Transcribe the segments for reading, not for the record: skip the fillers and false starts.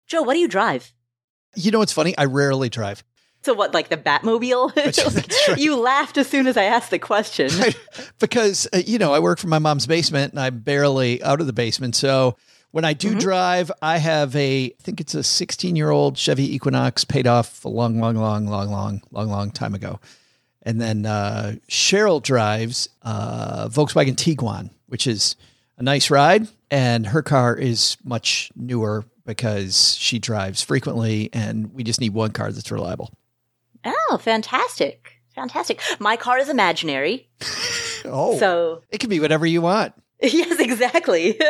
Joe, what do you drive? You know what's funny? I rarely drive. So what, like the Batmobile? That's right. You laughed as soon as I asked the question. Because, I work from my mom's basement and I'm barely out of the basement. So when I do drive, I have I think it's a 16-year-old Chevy Equinox paid off a long time ago. And then Cheryl drives Volkswagen Tiguan, which is a nice ride. And her car is much newer because she drives frequently and we just need one car that's reliable. Oh, fantastic. Fantastic. My car is imaginary. So it can be whatever you want. Yes, exactly.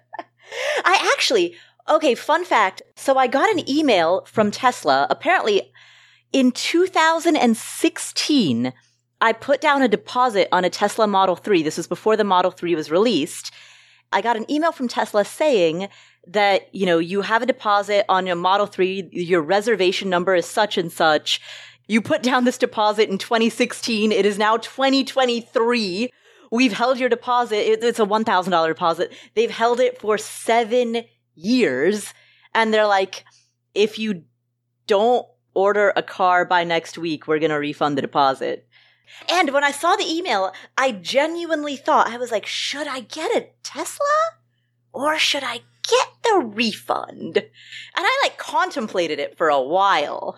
Fun fact. So I got an email from Tesla. Apparently in 2016, I put down a deposit on a Tesla Model 3. This was before the Model 3 was released. I got an email from Tesla saying that, you have a deposit on your Model 3. Your reservation number is such and such. You put down this deposit in 2016. It is now 2023. We've held your deposit. It's a $1,000 deposit. They've held it for 7 years. And they're like, if you don't order a car by next week, we're going to refund the deposit. And when I saw the email, I genuinely thought, I was like, should I get a Tesla or should I get the refund? And I contemplated it for a while.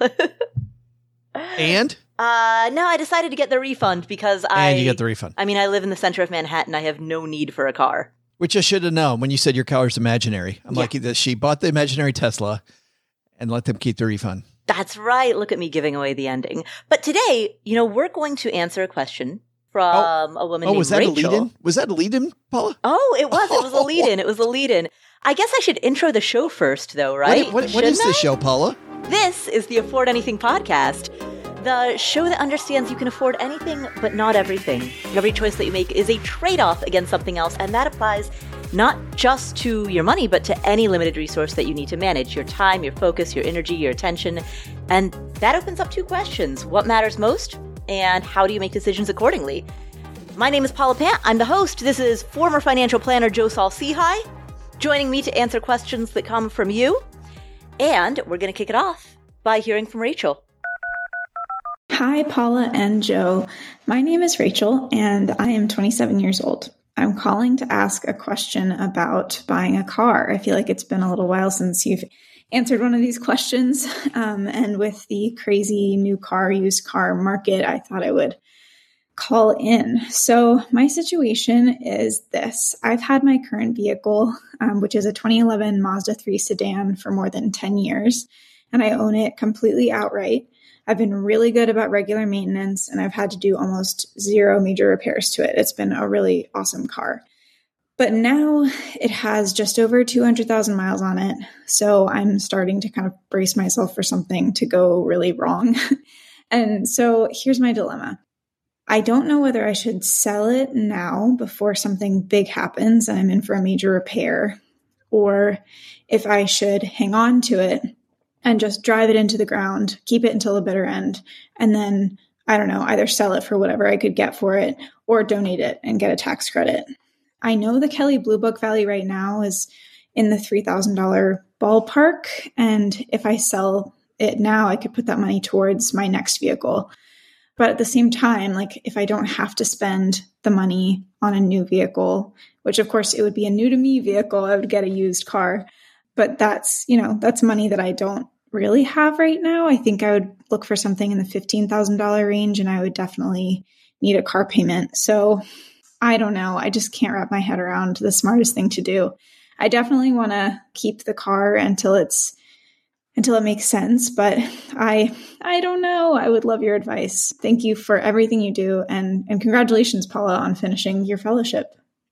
And? No, I decided to get the refund because And you get the refund. I live in the center of Manhattan. I have no need for a car. Which I should have known when you said your car is imaginary. I'm lucky that she bought the imaginary Tesla and let them keep the refund. That's right. Look at me giving away the ending. But today, we're going to answer a question from a woman named Rachel. Was that a lead-in? Was that a lead-in, Paula? Oh, it was. It was a lead-in. It was a lead-in. I guess I should intro the show first, though, right? What is the show, Paula? This is the Afford Anything podcast, the show that understands you can afford anything, but not everything. Every choice that you make is a trade-off against something else, and that applies not just to your money, but to any limited resource that you need to manage, your time, your focus, your energy, your attention. And that opens up 2 questions. What matters most? And how do you make decisions accordingly? My name is Paula Pant. I'm the host. This is former financial planner Joe Saul-Sehy, joining me to answer questions that come from you. And we're going to kick it off by hearing from Rachel. Hi, Paula and Joe. My name is Rachel, and I am 27 years old. I'm calling to ask a question about buying a car. I feel like it's been a little while since you've answered one of these questions. And with the crazy new car, used car market, I thought I would call in. So my situation is this. I've had my current vehicle, which is a 2011 Mazda 3 sedan, for more than 10 years, and I own it completely outright. I've been really good about regular maintenance, and I've had to do almost 0 major repairs to it. It's been a really awesome car. But now it has just over 200,000 miles on it, so I'm starting to kind of brace myself for something to go really wrong. And so here's my dilemma. I don't know whether I should sell it now before something big happens and I'm in for a major repair, or if I should hang on to it and just drive it into the ground, keep it until the bitter end, and then, I don't know, either sell it for whatever I could get for it or donate it and get a tax credit. I know the Kelley Blue Book value right now is in the $3,000 ballpark, and if I sell it now, I could put that money towards my next vehicle. But at the same time, if I don't have to spend the money on a new vehicle, which of course it would be a new to me vehicle, I would get a used car. But that's money that I don't really have right now. I think I would look for something in the $15,000 range, and I would definitely need a car payment. So I don't know. I just can't wrap my head around the smartest thing to do. I definitely want to keep the car until it makes sense, but I don't know. I would love your advice. Thank you for everything you do, and congratulations, Paula, on finishing your fellowship.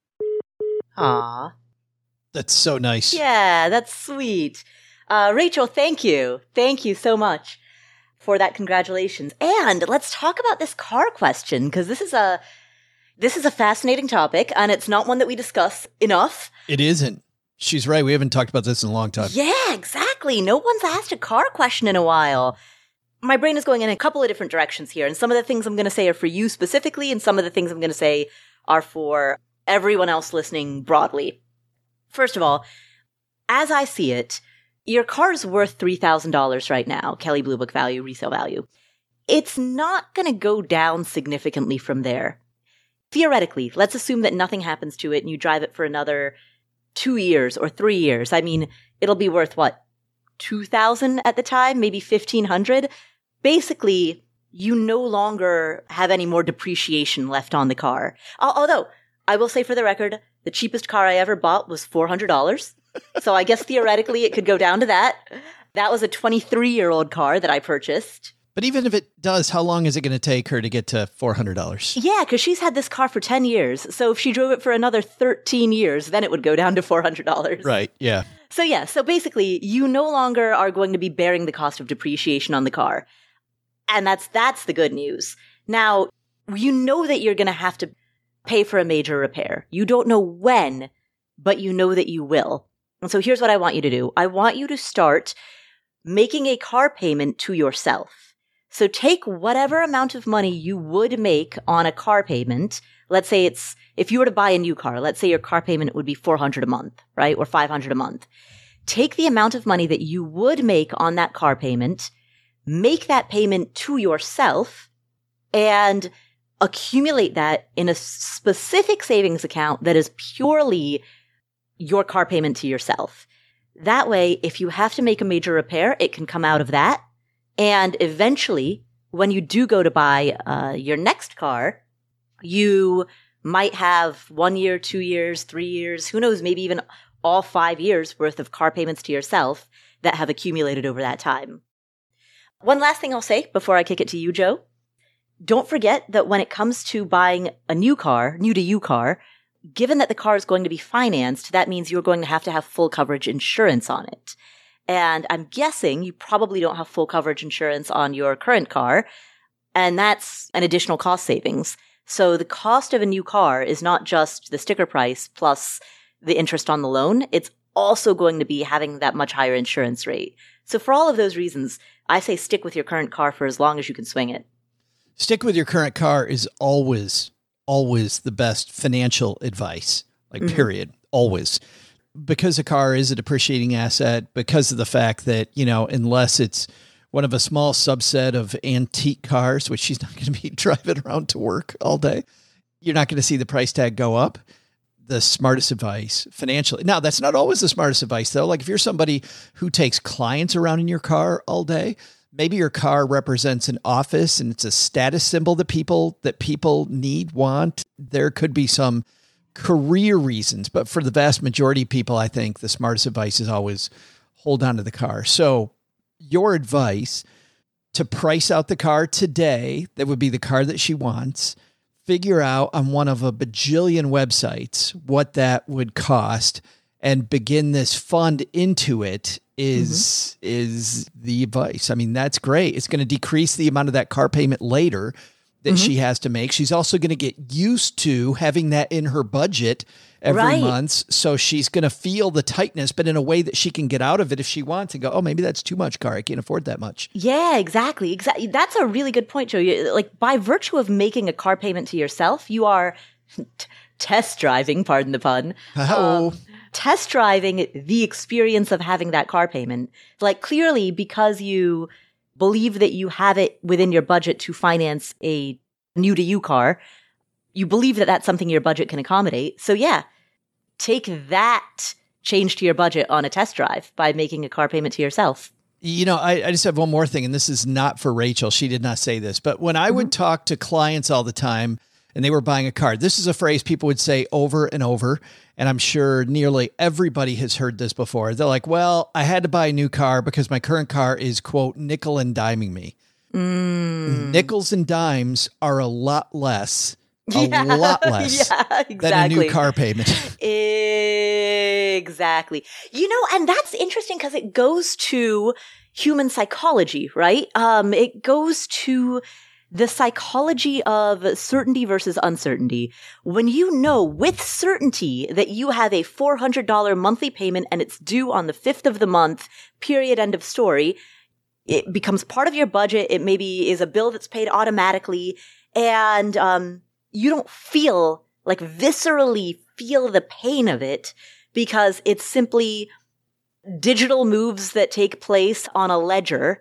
Aw. That's so nice. Yeah, that's sweet. Rachel, thank you. Thank you so much for that congratulations. And let's talk about this car question, because this is a fascinating topic, and it's not one that we discuss enough. It isn't. She's right. We haven't talked about this in a long time. Yeah, exactly. No one's asked a car question in a while. My brain is going in a couple of different directions here, and some of the things I'm going to say are for you specifically, and some of the things I'm going to say are for everyone else listening broadly. First of all, as I see it, your car's worth $3,000 right now, Kelley Blue Book value, resale value. It's not going to go down significantly from there. Theoretically, let's assume that nothing happens to it and you drive it for another 2 years or 3 years. I mean, it'll be worth what? $2,000 at the time, maybe $1,500. Basically, you no longer have any more depreciation left on the car. Although, I will say for the record, the cheapest car I ever bought was $400. So I guess theoretically it could go down to that. That was a 23-year-old car that I purchased. But even if it does, how long is it going to take her to get to $400? Yeah, because she's had this car for 10 years. So if she drove it for another 13 years, then it would go down to $400. Right, yeah. So basically, you no longer are going to be bearing the cost of depreciation on the car. And that's the good news. Now, you know that you're going to have to pay for a major repair. You don't know when, but you know that you will. And so here's what I want you to do. I want you to start making a car payment to yourself. So take whatever amount of money you would make on a car payment. Let's say if you were to buy a new car, let's say your car payment would be $400 a month, right? Or $500 a month. Take the amount of money that you would make on that car payment, make that payment to yourself, and accumulate that in a specific savings account that is purely your car payment to yourself. That way, if you have to make a major repair, it can come out of that. And eventually, when you do go to buy your next car, you might have 1 year, 2 years, 3 years, who knows, maybe even all 5 years worth of car payments to yourself that have accumulated over that time. One last thing I'll say before I kick it to you, Joe. Don't forget that when it comes to buying a new to you car, given that the car is going to be financed, that means you're going to have full coverage insurance on it. And I'm guessing you probably don't have full coverage insurance on your current car, and that's an additional cost savings. So the cost of a new car is not just the sticker price plus the interest on the loan. It's also going to be having that much higher insurance rate. So for all of those reasons, I say stick with your current car for as long as you can swing it. Stick with your current car is always the best financial advice, period, always. Because a car is a depreciating asset, because of the fact that, unless it's one of a small subset of antique cars, which she's not going to be driving around to work all day, you're not going to see the price tag go up. The smartest advice financially. Now, that's not always the smartest advice, though. Like if you're somebody who takes clients around in your car all day, maybe your car represents an office and it's a status symbol that people want. There could be some career reasons, but for the vast majority of people, I think the smartest advice is always hold on to the car. So your advice to price out the car today, that would be the car that she wants, figure out on one of a bajillion websites what that would cost and begin this fund into it is the advice. I mean, that's great. It's going to decrease the amount of that car payment later that she has to make. She's also going to get used to having that in her budget every month. So she's going to feel the tightness, but in a way that she can get out of it if she wants and go, oh, maybe that's too much car. I can't afford that much. Yeah, exactly. That's a really good point, Joe. By virtue of making a car payment to yourself, you are test driving, pardon the pun. Test driving the experience of having that car payment. Clearly, because you believe that you have it within your budget to finance a new to you car, you believe that that's something your budget can accommodate. So yeah, take that change to your budget on a test drive by making a car payment to yourself. I just have one more thing, and this is not for Rachel. She did not say this, but when I would talk to clients all the time and they were buying a car, this is a phrase people would say over and over. And I'm sure nearly everybody has heard this before. They're like, well, I had to buy a new car because my current car is, quote, nickel and diming me. Nickels and dimes are a lot less than a new car payment. Exactly. And that's interesting because it goes to human psychology, right? It goes to the psychology of certainty versus uncertainty. When you know with certainty that you have a $400 monthly payment and it's due on the 5th of the month, period, end of story, it becomes part of your budget. It maybe is a bill that's paid automatically, and you don't viscerally feel the pain of it because it's simply digital moves that take place on a ledger,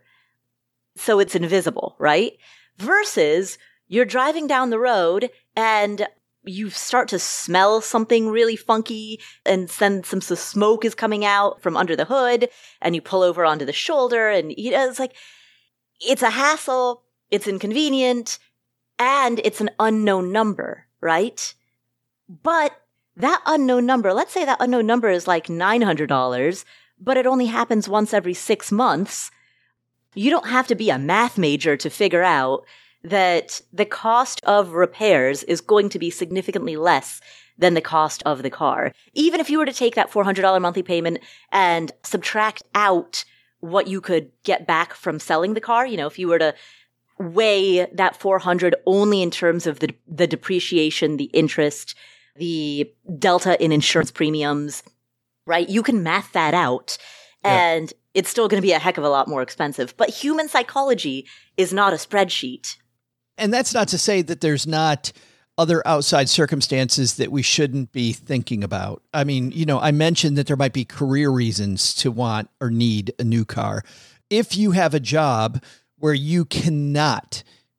so it's invisible, right? Versus you're driving down the road and you start to smell something really funky, and then some smoke is coming out from under the hood, and you pull over onto the shoulder, and it's like, it's a hassle, it's inconvenient, and it's an unknown number, right? But that unknown number, let's say that unknown number is like $900, but it only happens once every 6 months. You don't have to be a math major to figure out that the cost of repairs is going to be significantly less than the cost of the car. Even if you were to take that $400 monthly payment and subtract out what you could get back from selling the car, if you were to weigh that $400 only in terms of the depreciation, the interest, the delta in insurance premiums, right? You can math that out, and it's still going to be a heck of a lot more expensive. But human psychology is not a spreadsheet. And that's not to say that there's not other outside circumstances that we shouldn't be thinking about. I mean, I mentioned that there might be career reasons to want or need a new car. If you have a job where you cannot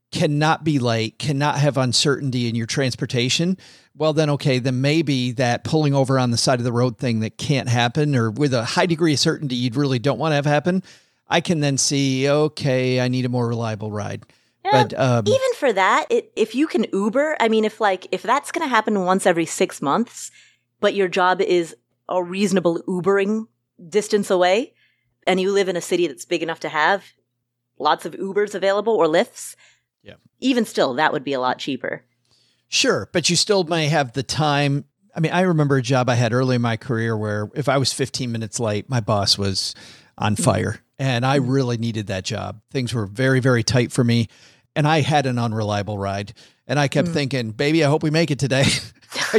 be late, cannot have uncertainty in your transportation, well, then maybe that pulling over on the side of the road thing that can't happen, or with a high degree of certainty you'd really don't want to have happen, I can then see, I need a more reliable ride. Yeah, but even for that, if you can Uber, I mean, if that's going to happen once every 6 months, but your job is a reasonable Ubering distance away, and you live in a city that's big enough to have lots of Ubers available or Lyfts, even still, that would be a lot cheaper. Sure, but you still may have the time. I mean, I remember a job I had early in my career where if I was 15 minutes late, my boss was on fire, and I really needed that job. Things were very, very tight for me, and I had an unreliable ride, and I kept thinking, baby, I hope we make it today. I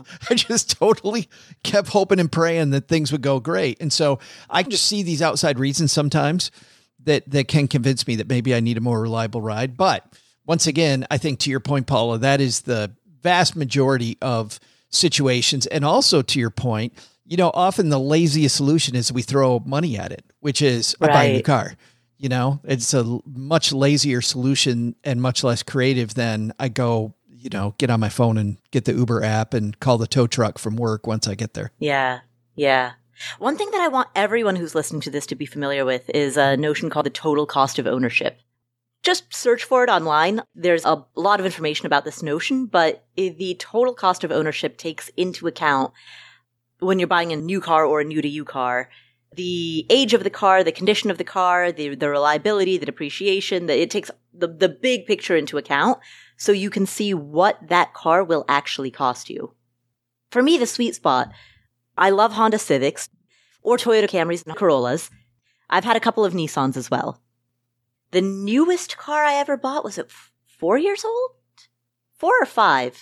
just totally kept hoping and praying that things would go great. And so I just see these outside reasons sometimes that can convince me that maybe I need a more reliable ride. But once again, I think to your point, Paula, that is the vast majority of situations. And also to your point, often the laziest solution is we throw money at it, which is I buy a new car. It's a much lazier solution and much less creative than I go, get on my phone and get the Uber app and call the tow truck from work once I get there. Yeah. Yeah. One thing that I want everyone who's listening to this to be familiar with is a notion called the total cost of ownership. Just search for it online. There's a lot of information about this notion, but the total cost of ownership takes into account, when you're buying a new car or a new-to-you car, the age of the car, the condition of the car, the reliability, the depreciation. It takes the big picture into account so you can see what that car will actually cost you. For me, the sweet spot, I love Honda Civics or Toyota Camrys and Corollas. I've had a couple of Nissans as well. The newest car I ever bought, was it 4 years old? 4 or 5?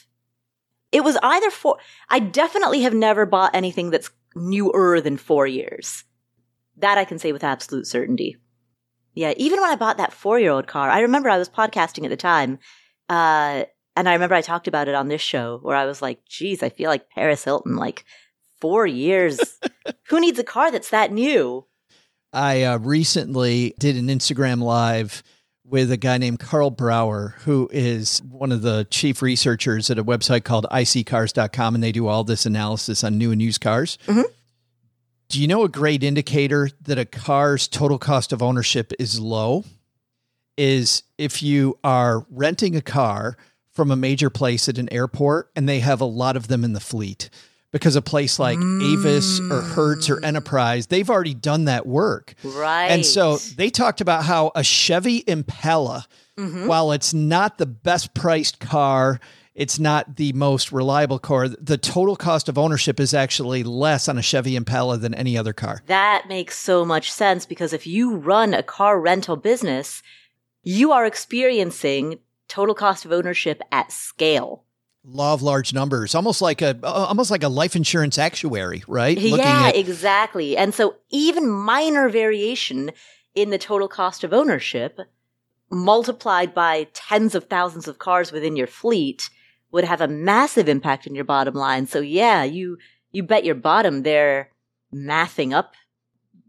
It was either 4. I definitely have never bought anything that's newer than 4 years. That I can say with absolute certainty. Yeah, even when I bought that 4-year-old car, I remember I was podcasting at the time, and I remember I talked about it on this show, where I was like, geez, I feel like Paris Hilton, 4 years. Who needs a car that's that new? I recently did an Instagram Live with a guy named Carl Brower, who is one of the chief researchers at a website called iSeeCars.com, and they do all this analysis on new and used cars. Mm-hmm. Do you know a great indicator that a car's total cost of ownership is low? Is if you are renting a car from a major place at an airport and they have a lot of them in the fleet. Because a place like Avis or Hertz or Enterprise, they've already done that work. Right. And so they talked about how a Chevy Impala, while it's not the best priced car, it's not the most reliable car, the total cost of ownership is actually less on a Chevy Impala than any other car. That makes so much sense, because if you run a car rental business, you are experiencing total cost of ownership at scale. Law of large numbers, almost like a life insurance actuary, right? Exactly. And so even minor variation in the total cost of ownership multiplied by tens of thousands of cars within your fleet would have a massive impact on your bottom line. So yeah, you bet your bottom they're mathing up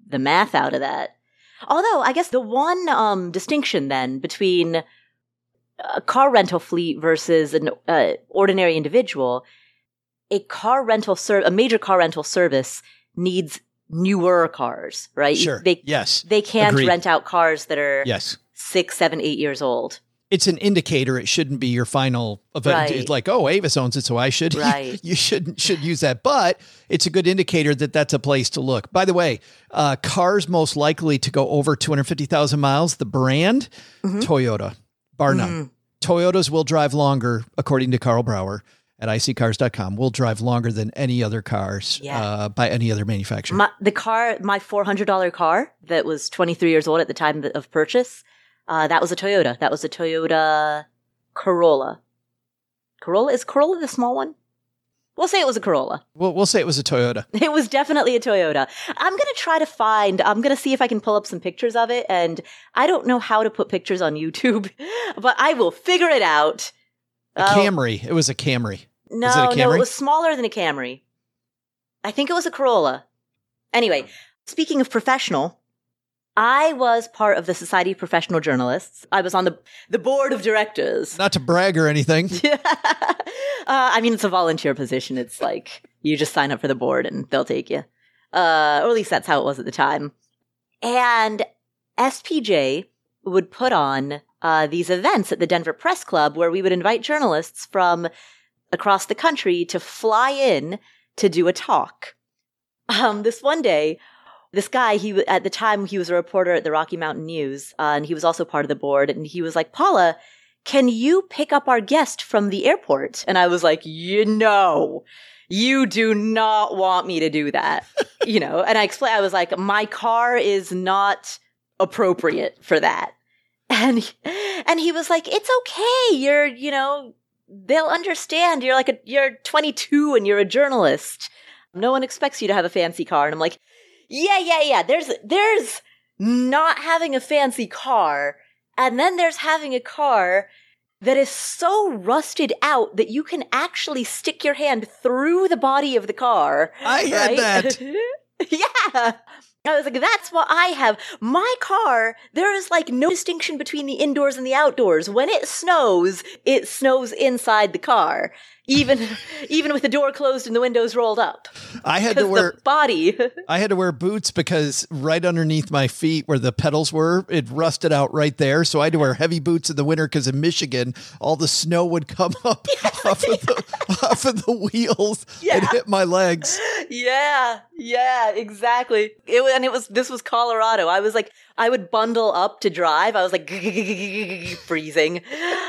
the math out of that. Although, I guess the one distinction then between a car rental fleet versus an ordinary individual, a major car rental service needs newer cars, right? Sure. Yes. They can't Agreed. rent out cars that are Yes. 6, 7, 8 years old. It's an indicator. It shouldn't be your final event. Right. It's like, oh, Avis owns it, so I should. Right. You should use that. But it's a good indicator that that's a place to look. By the way, cars most likely to go over 250,000 miles, the brand, Toyota, bar none. Toyotas will drive longer, according to Carl Brower at iccars.com, will drive longer than any other cars by any other manufacturer. My $400 car that was 23 years old at the time of purchase, that was a Toyota. That was a Toyota Corolla. Is Corolla the small one? We'll say it was a Corolla. We'll say it was a Toyota. It was definitely a Toyota. I'm going to see if I can pull up some pictures of it. And I don't know how to put pictures on YouTube, but I will figure it out. A Camry. It was a Camry. No, Is it a Camry? no, it was smaller than a Camry. I think it was a Corolla. Anyway, speaking of professional, I was part of the Society of Professional Journalists. I was on the board of directors. Not to brag or anything. I mean, it's a volunteer position. It's like you just sign up for the board and they'll take you. Or at least that's how it was at the time. And SPJ would put on these events at the Denver Press Club where we would invite journalists from across the country to fly in to do a talk. This one day, this guy, at the time, he was a reporter at the Rocky Mountain News, and he was also part of the board. And he was like, Paula, can you pick up our guest from the airport? And I was like, you do not want me to do that. And I explained, I was like, my car is not appropriate for that. And he was like, it's okay. They'll understand. You're 22 and you're a journalist. No one expects you to have a fancy car. And I'm like, yeah. There's not having a fancy car. And then there's having a car that is so rusted out that you can actually stick your hand through the body of the car. I had that. Yeah. I was like, that's what I have. My car, there is like no distinction between the indoors and the outdoors. When it snows inside the car. Even with the door closed and the windows rolled up. I had to wear the body. I had to wear boots because right underneath my feet where the pedals were, it rusted out right there. So I had to wear heavy boots in the winter because in Michigan, all the snow would come up off of the wheels and hit my legs. Yeah, exactly. This was Colorado. I would bundle up to drive. I was like freezing.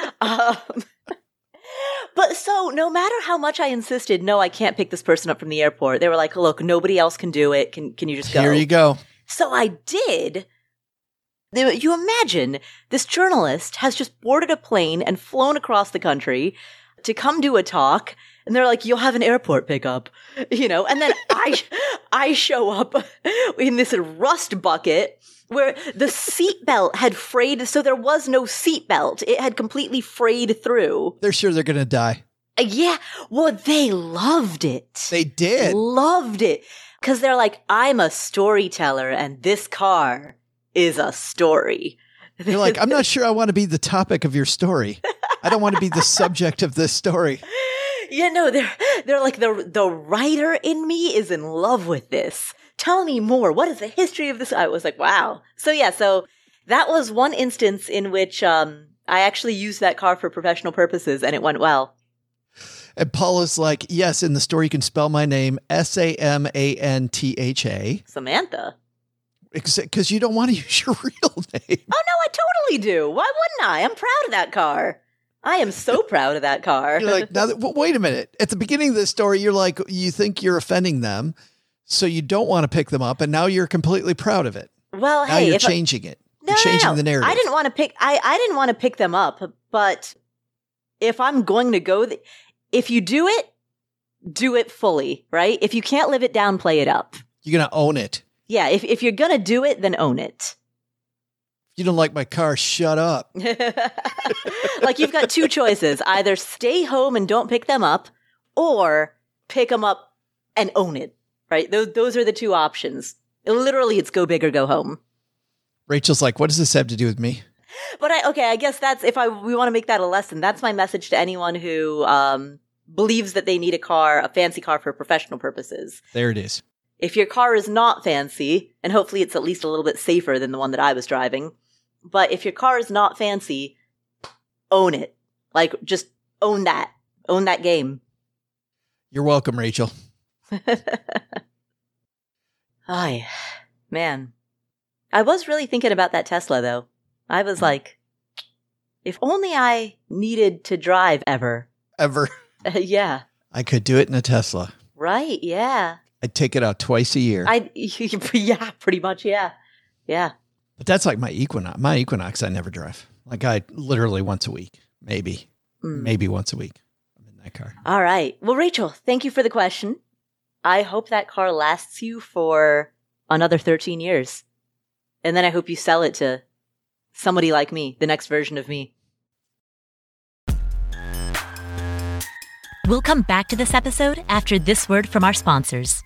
But so no matter how much I insisted, no, I can't pick this person up from the airport. They were like, look, nobody else can do it. Can you just go? Here you go. So I did. You imagine this journalist has just boarded a plane and flown across the country to come do a talk. And they're like, you'll have an airport pickup, and then I show up in this rust bucket where the seatbelt had frayed. So there was no seatbelt. It had completely frayed through. They're sure they're going to die. Yeah. Well, they loved it. They did. Loved it. Because they're like, I'm a storyteller and this car is a story. You're like, I'm not sure I want to be the topic of your story. I don't want to be the subject of this story. Yeah, no, they're like, the writer in me is in love with this. Tell me more. What is the history of this? I was like, wow. So that was one instance in which I actually used that car for professional purposes and it went well. And Paula's like, yes, in the story you can spell my name Samantha. Samantha. Because you don't want to use your real name. Oh, no, I totally do. Why wouldn't I? I'm proud of that car. I am so proud of that car. You're like, wait a minute. At the beginning of this story, you're like, you think you're offending them, so you don't want to pick them up, and now you're completely proud of it. Well, now you're changing it. You're changing the narrative. I didn't want to pick them up, but if I'm going to go, if you do it fully, right? If you can't live it down, play it up. You're going to own it. Yeah, if you're going to do it, then own it. You don't like my car, shut up. Like you've got two choices. Either stay home and don't pick them up or pick them up and own it, right? Those are the two options. Literally, it's go big or go home. Rachel's like, what does this have to do with me? But I guess that's, we want to make that a lesson, that's my message to anyone who believes that they need a fancy car for professional purposes. There it is. If your car is not fancy, and hopefully it's at least a little bit safer than the one that I was driving, but if your car is not fancy, own it. Like, just own that. Own that game. You're welcome, Rachel. Ay, man. I was really thinking about that Tesla, though. I was like, if only I needed to drive ever. Ever. Yeah. I could do it in a Tesla. Right, yeah. I'd take it out twice a year. Yeah, pretty much, yeah. Yeah. But that's like my Equinox. My Equinox, I never drive. Like I literally once a week, maybe once a week. I'm in that car. All right. Well, Rachel, thank you for the question. I hope that car lasts you for another 13 years. And then I hope you sell it to somebody like me, the next version of me. We'll come back to this episode after this word from our sponsors.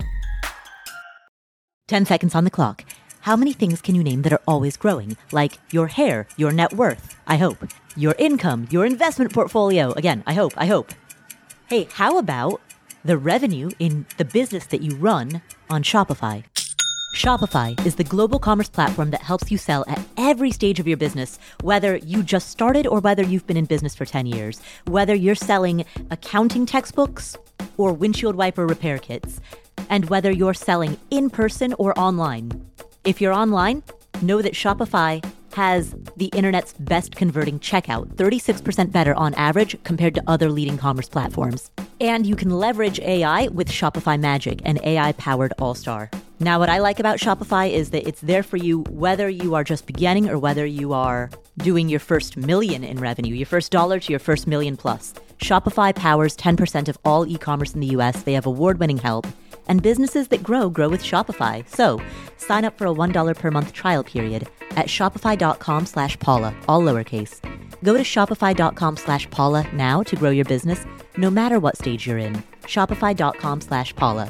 10 seconds on the clock. How many things can you name that are always growing? Like your hair, your net worth, I hope. Your income, your investment portfolio. Again, I hope. Hey, how about the revenue in the business that you run on Shopify? Shopify is the global commerce platform that helps you sell at every stage of your business, whether you just started or whether you've been in business for 10 years, whether you're selling accounting textbooks or windshield wiper repair kits, and whether you're selling in person or online. If you're online, know that Shopify has the internet's best converting checkout, 36% better on average compared to other leading commerce platforms. And you can leverage AI with Shopify Magic, an AI-powered all-star. Now, what I like about Shopify is that it's there for you whether you are just beginning or whether you are doing your first million in revenue, your first dollar to your first million plus. Shopify powers 10% of all e-commerce in the US. They have award-winning help. And businesses that grow with Shopify. So sign up for a $1 per month trial period at shopify.com/Paula, all lowercase. Go to shopify.com/Paula now to grow your business, no matter what stage you're in. Shopify.com/Paula.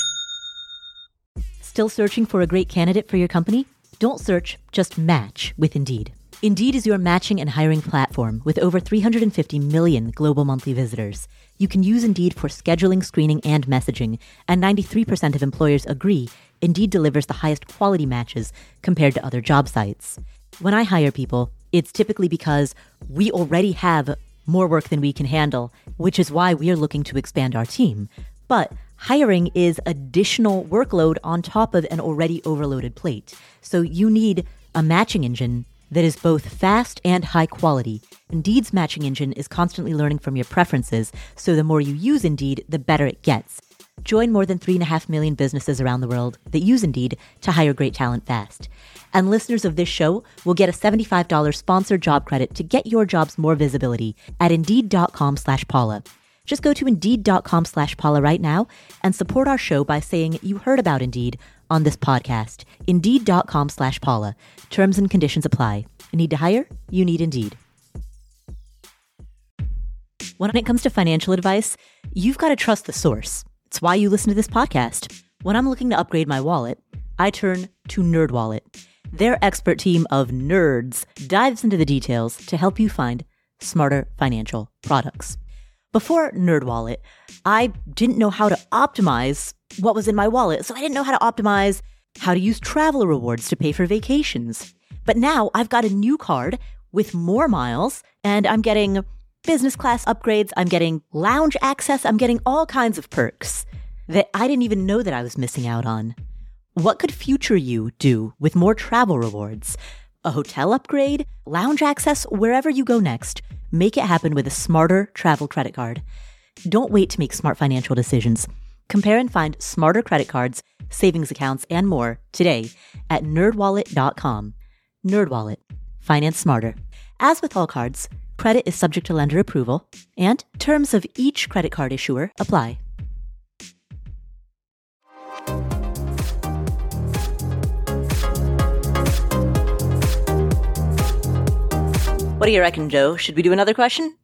Still searching for a great candidate for your company? Don't search, just match with Indeed. Indeed is your matching and hiring platform with over 350 million global monthly visitors. You can use Indeed for scheduling, screening, and messaging, and 93% of employers agree Indeed delivers the highest quality matches compared to other job sites. When I hire people, it's typically because we already have more work than we can handle, which is why we are looking to expand our team. But hiring is additional workload on top of an already overloaded plate. So you need a matching engine that is both fast and high quality. Indeed's matching engine is constantly learning from your preferences, so the more you use Indeed, the better it gets. Join more than 3.5 million businesses around the world that use Indeed to hire great talent fast. And listeners of this show will get a $75 sponsored job credit to get your jobs more visibility at Indeed.com/Paula. Just go to Indeed.com/Paula right now and support our show by saying you heard about Indeed on this podcast. Indeed.com/Paula. Terms and conditions apply. Need to hire? You need Indeed. When it comes to financial advice, you've got to trust the source. It's why you listen to this podcast. When I'm looking to upgrade my wallet, I turn to NerdWallet. Their expert team of nerds dives into the details to help you find smarter financial products. Before NerdWallet, I didn't know how to optimize what was in my wallet. So I didn't know how to optimize how to use travel rewards to pay for vacations. But now I've got a new card with more miles, and I'm getting business class upgrades. I'm getting lounge access. I'm getting all kinds of perks that I didn't even know that I was missing out on. What could future you do with more travel rewards? A hotel upgrade? Lounge access? Wherever you go next, make it happen with a smarter travel credit card. Don't wait to make smart financial decisions. Compare and find smarter credit cards, savings accounts, and more today at nerdwallet.com. NerdWallet. Finance smarter. As with all cards, credit is subject to lender approval, and terms of each credit card issuer apply. What do you reckon, Joe? Should we do another question?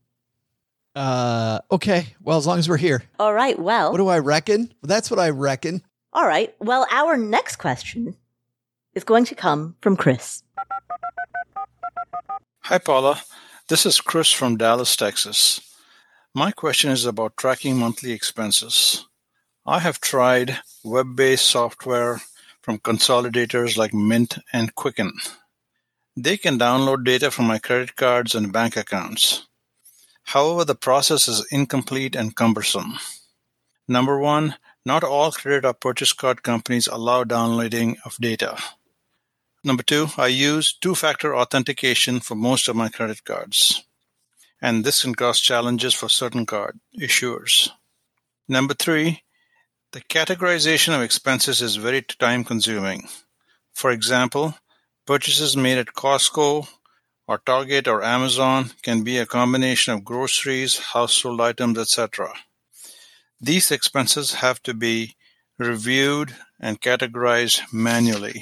Okay. Well, as long as we're here. All right, well. What do I reckon? That's what I reckon. All right. Well, our next question is going to come from Chris. Hi, Paula. This is Chris from Dallas, Texas. My question is about tracking monthly expenses. I have tried web-based software from consolidators like Mint and Quicken. They can download data from my credit cards and bank accounts. However, the process is incomplete and cumbersome. Number one, not all credit or purchase card companies allow downloading of data. Number two, I use two-factor authentication for most of my credit cards, and this can cause challenges for certain card issuers. Number three, the categorization of expenses is very time-consuming. For example, purchases made at Costco or Target or Amazon can be a combination of groceries, household items, etc. These expenses have to be reviewed and categorized manually.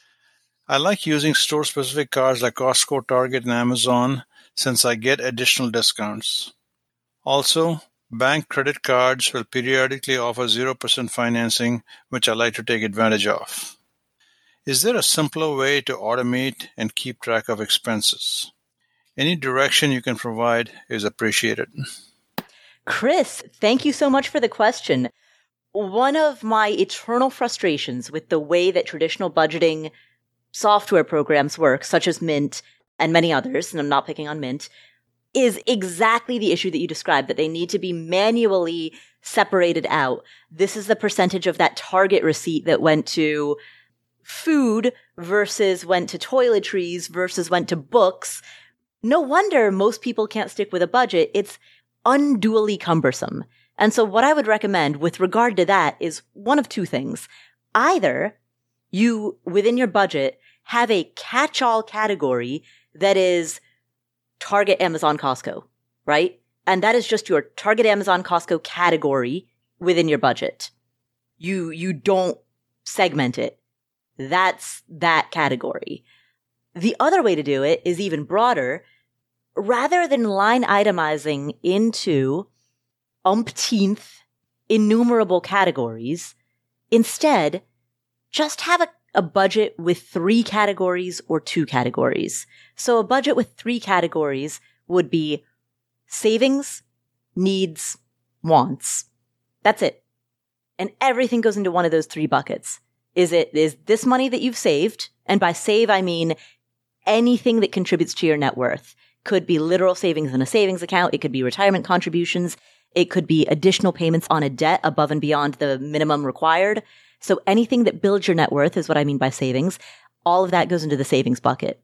I like using store-specific cards like Costco, Target, and Amazon since I get additional discounts. Also, bank credit cards will periodically offer 0% financing, which I like to take advantage of. Is there a simpler way to automate and keep track of expenses? Any direction you can provide is appreciated. Chris, thank you so much for the question. One of my eternal frustrations with the way that traditional budgeting software programs work, such as Mint and many others, and I'm not picking on Mint, is exactly the issue that you described, that they need to be manually separated out. This is the percentage of that Target receipt that went to food versus went to toiletries versus went to books. No wonder most people can't stick with a budget. It's unduly cumbersome. And so what I would recommend with regard to that is one of two things. Either you, within your budget, have a catch-all category that is Target, Amazon, Costco, right? And that is just your Target, Amazon, Costco category within your budget. You don't segment it. That's that category. The other way to do it is even broader. Rather than line itemizing into umpteenth innumerable categories, instead, just have a budget with 3 categories or 2 categories. So a budget with 3 categories would be savings, needs, wants. That's it. And everything goes into one of those 3 buckets. Is this money that you've saved? And by save, I mean anything that contributes to your net worth. Could be literal savings in a savings account. It could be retirement contributions. It could be additional payments on a debt above and beyond the minimum required. So anything that builds your net worth is what I mean by savings. All of that goes into the savings bucket.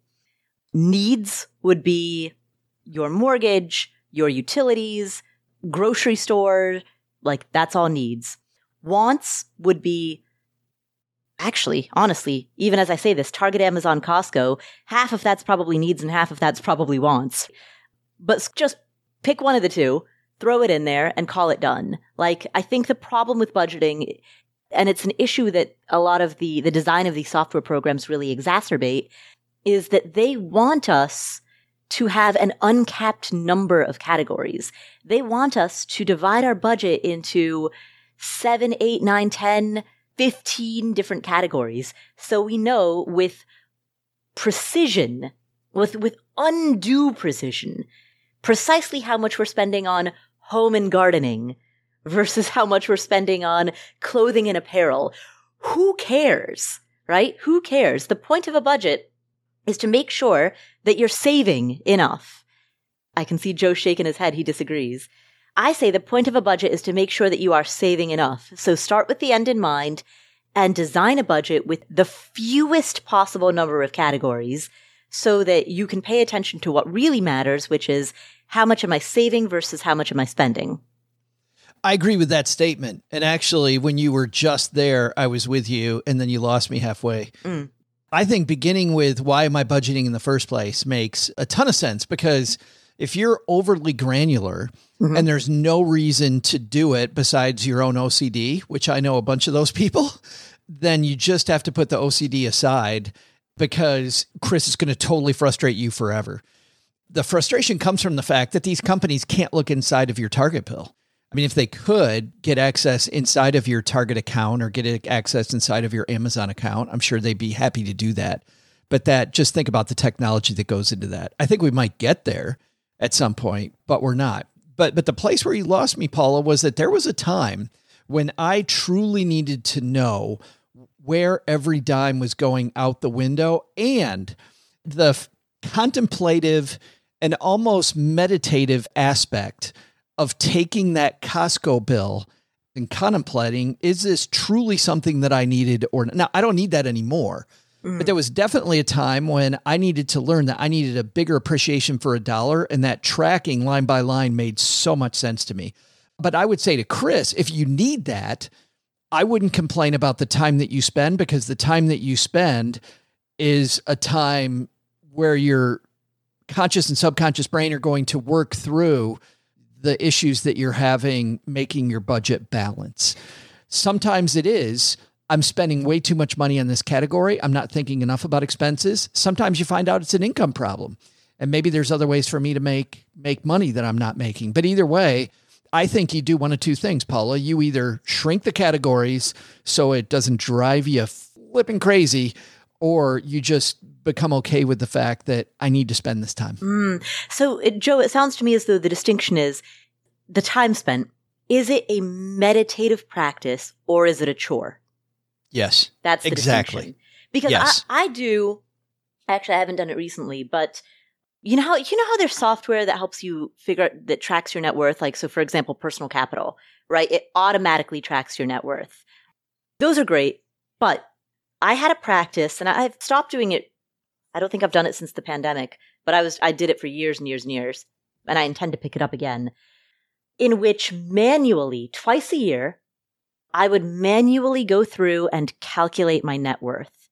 Needs would be your mortgage, your utilities, grocery store, like that's all needs. Wants would be, actually, honestly, even as I say this, Target, Amazon, Costco, half of that's probably needs and half of that's probably wants. But just pick one of the two, throw it in there, and call it done. Like, I think the problem with budgeting, and it's an issue that a lot of the design of these software programs really exacerbate, is that they want us to have an uncapped number of categories. They want us to divide our budget into 7, 8, 9, 10, 15 different categories. So we know with precision, with undue precision, precisely how much we're spending on home and gardening versus how much we're spending on clothing and apparel. Who cares, right? Who cares? The point of a budget is to make sure that you're saving enough. I can see Joe shaking his head. He disagrees. I say the point of a budget is to make sure that you are saving enough. So start with the end in mind and design a budget with the fewest possible number of categories so that you can pay attention to what really matters, which is how much am I saving versus how much am I spending? I agree with that statement. And actually, when you were just there, I was with you, and then you lost me halfway. I think beginning with why am I budgeting in the first place makes a ton of sense, because if you're overly granular and there's no reason to do it besides your own OCD, which I know a bunch of those people, then you just have to put the OCD aside because Chris is going to totally frustrate you forever. The frustration comes from the fact that these companies can't look inside of your Target bill. I mean, if they could get access inside of your Target account or get access inside of your Amazon account, I'm sure they'd be happy to do that. But just think about the technology that goes into that. I think we might get there at some point, but we're not. But the place where you lost me, Paula, was that there was a time when I truly needed to know where every dime was going out the window, and the contemplative and almost meditative aspect of taking that Costco bill and contemplating, is this truly something that I needed or not? Now, I don't need that anymore. But there was definitely a time when I needed to learn that I needed a bigger appreciation for a dollar, and that tracking line by line made so much sense to me. But I would say to Chris, if you need that, I wouldn't complain about the time that you spend, because the time that you spend is a time where your conscious and subconscious brain are going to work through the issues that you're having, making your budget balance. Sometimes it is, I'm spending way too much money on this category. I'm not thinking enough about expenses. Sometimes you find out it's an income problem, and maybe there's other ways for me to make money that I'm not making. But either way, I think you do one of two things, Paula. You either shrink the categories so it doesn't drive you flipping crazy, or you just become okay with the fact that I need to spend this time. So, Joe, it sounds to me as though the distinction is the time spent. Is it a meditative practice or is it a chore? Yes. That's the distinction. Because yes. I do, actually I haven't done it recently, but you know how there's software that helps you figure out, that tracks your net worth? Like, so for example, Personal Capital, right? It automatically tracks your net worth. Those are great, but I had a practice, and I've stopped doing it. I don't think I've done it since the pandemic, but I did it for years and years and years, and I intend to pick it up again, in which manually, twice a year, I would manually go through and calculate my net worth.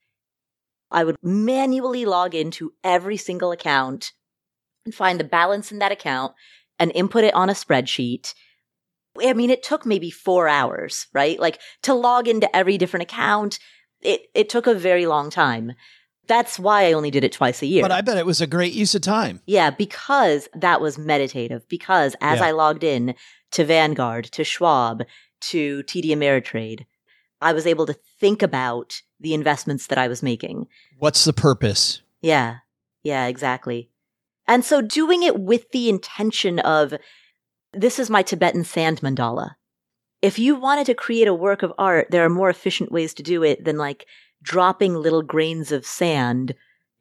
I would manually log into every single account and find the balance in that account and input it on a spreadsheet. I mean, it took maybe 4 hours, right? Like, to log into every different account, it took a very long time. That's why I only did it twice a year. But I bet it was a great use of time. Yeah, because that was meditative. Because as I logged in to Vanguard, to Schwab, to TD Ameritrade, I was able to think about the investments that I was making. What's the purpose? Yeah, exactly. And so doing it with the intention of, this is my Tibetan sand mandala. If you wanted to create a work of art, there are more efficient ways to do it than like dropping little grains of sand,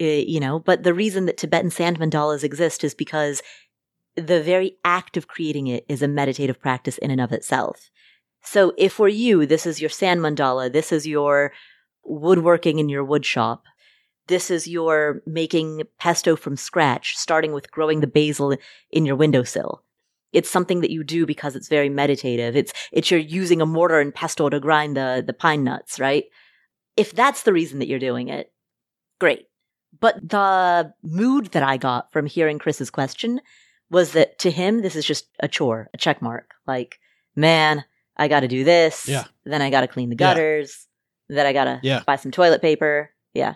but the reason that Tibetan sand mandalas exist is because the very act of creating it is a meditative practice in and of itself. So if for you, this is your sand mandala, this is your woodworking in your wood shop, this is your making pesto from scratch, starting with growing the basil in your windowsill. It's something that you do because it's very meditative. It's you're using a mortar and pestle to grind the pine nuts, right? If that's the reason that you're doing it, great. But the mood that I got from hearing Chris's question was that to him, this is just a chore, a check mark. Like, man, I got to do this. Yeah. Then I got to clean the gutters. Then I got to buy some toilet paper. Yeah.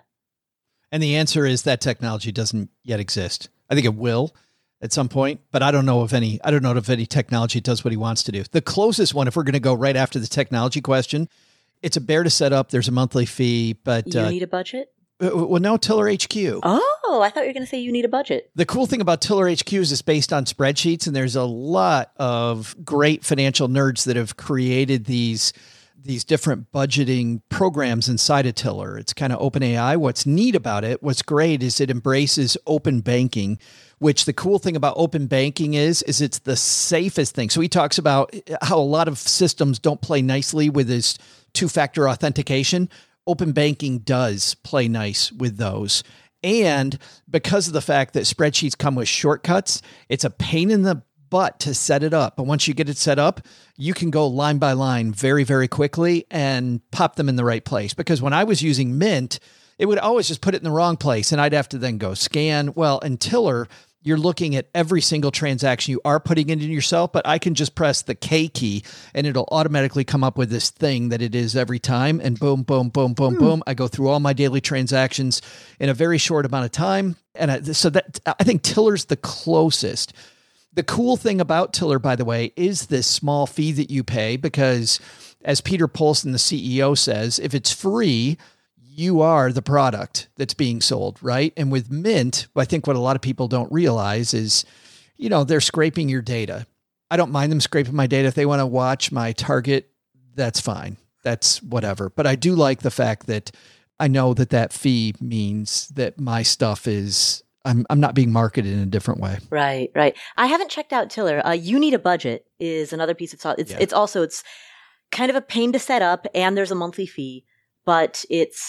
And the answer is that technology doesn't yet exist. I think it will at some point, but I don't know if any technology does what he wants to do. The closest one, if we're going to go right after the technology question, it's a bear to set up. There's a monthly fee, but you need a budget? Well, no, Tiller HQ. Oh, I thought you were going to say you need a budget. The cool thing about Tiller HQ is it's based on spreadsheets, and there's a lot of great financial nerds that have created these different budgeting programs inside of Tiller. It's kind of open AI. What's neat about it, what's great is it embraces open banking, which the cool thing about open banking is it's the safest thing. So he talks about how a lot of systems don't play nicely with this two-factor authentication. Open banking does play nice with those. And because of the fact that spreadsheets come with shortcuts, it's a pain in the butt to set it up. But once you get it set up, you can go line by line very, very quickly and pop them in the right place. Because when I was using Mint, it would always just put it in the wrong place, and I'd have to then go scan. Well, in Tiller, you're looking at every single transaction you are putting into yourself, but I can just press the K key and it'll automatically come up with this thing that it is every time. And boom, boom, boom, boom, boom. I go through all my daily transactions in a very short amount of time. And so that I think Tiller's the closest. The cool thing about Tiller, by the way, is this small fee that you pay because, as Peter Polson, the CEO, says, if it's free, you are the product that's being sold, right? And with Mint, I think what a lot of people don't realize is, they're scraping your data. I don't mind them scraping my data. If they want to watch my target, that's fine. That's whatever. But I do like the fact that I know that fee means that my stuff is, I'm not being marketed in a different way. Right. I haven't checked out Tiller. You Need a Budget is another piece of software. It's kind of a pain to set up, and there's a monthly fee, but it's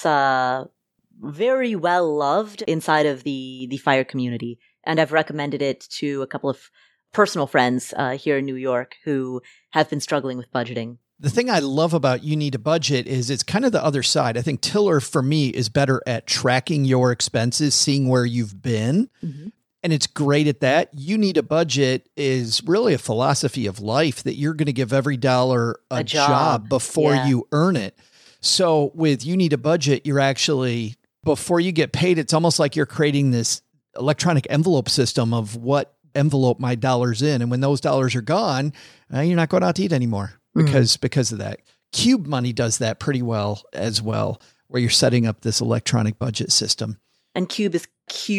very well loved inside of the FIRE community. And I've recommended it to a couple of personal friends here in New York who have been struggling with budgeting. The thing I love about You Need a Budget is it's kind of the other side. I think Tiller, for me, is better at tracking your expenses, seeing where you've been. Mm-hmm. And it's great at that. You Need a Budget is really a philosophy of life that you're going to give every dollar a job before you earn it. So with You Need a Budget, you're actually, before you get paid, it's almost like you're creating this electronic envelope system of what envelope my dollar's in. And when those dollars are gone, you're not going out to eat anymore because of that. Cube Money does that pretty well as well, where you're setting up this electronic budget system. And Cube is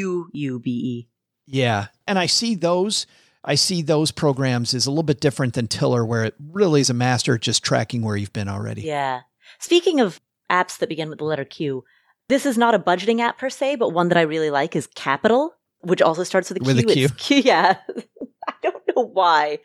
Qube. Yeah. And I see those programs as a little bit different than Tiller, where it really is a master at just tracking where you've been already. Yeah. Speaking of apps that begin with the letter Q, this is not a budgeting app per se, but one that I really like is Capital, which also starts with a Q. With a Q? It's Q, yeah. I don't know why.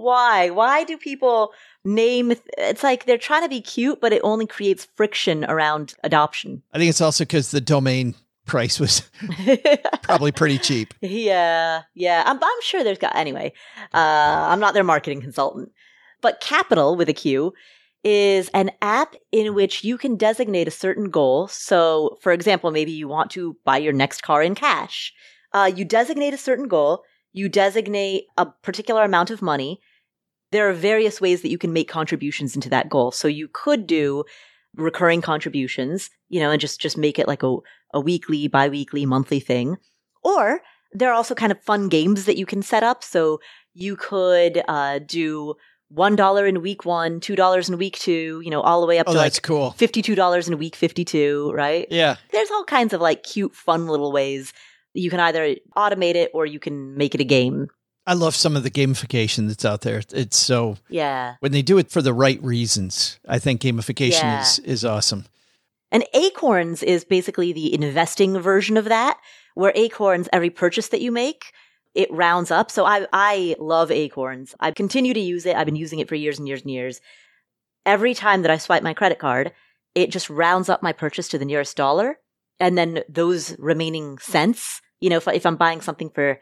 Why do people name, it's like they're trying to be cute, but it only creates friction around adoption. I think it's also because the domain price was probably pretty cheap. Yeah. I'm sure anyway, I'm not their marketing consultant, but Capital with a Q is an app in which you can designate a certain goal. So, for example, maybe you want to buy your next car in cash. You designate a certain goal. You designate a particular amount of money. There are various ways that you can make contributions into that goal. So you could do recurring contributions, and just make it like a weekly, bi-weekly, monthly thing. Or there are also kind of fun games that you can set up. So you could do $1 in week 1, $2 in week 2, all the way up to that's cool. $52 in week 52, right? Yeah. There's all kinds of like cute, fun little ways. You can either automate it or you can make it a game. I love some of the gamification that's out there. It's so, when they do it for the right reasons, I think gamification is awesome. And Acorns is basically the investing version of that, where Acorns, every purchase that you make, it rounds up. So I love Acorns. I continue to use it. I've been using it for years and years and years. Every time that I swipe my credit card, it just rounds up my purchase to the nearest dollar. And then those remaining cents, if I'm buying something for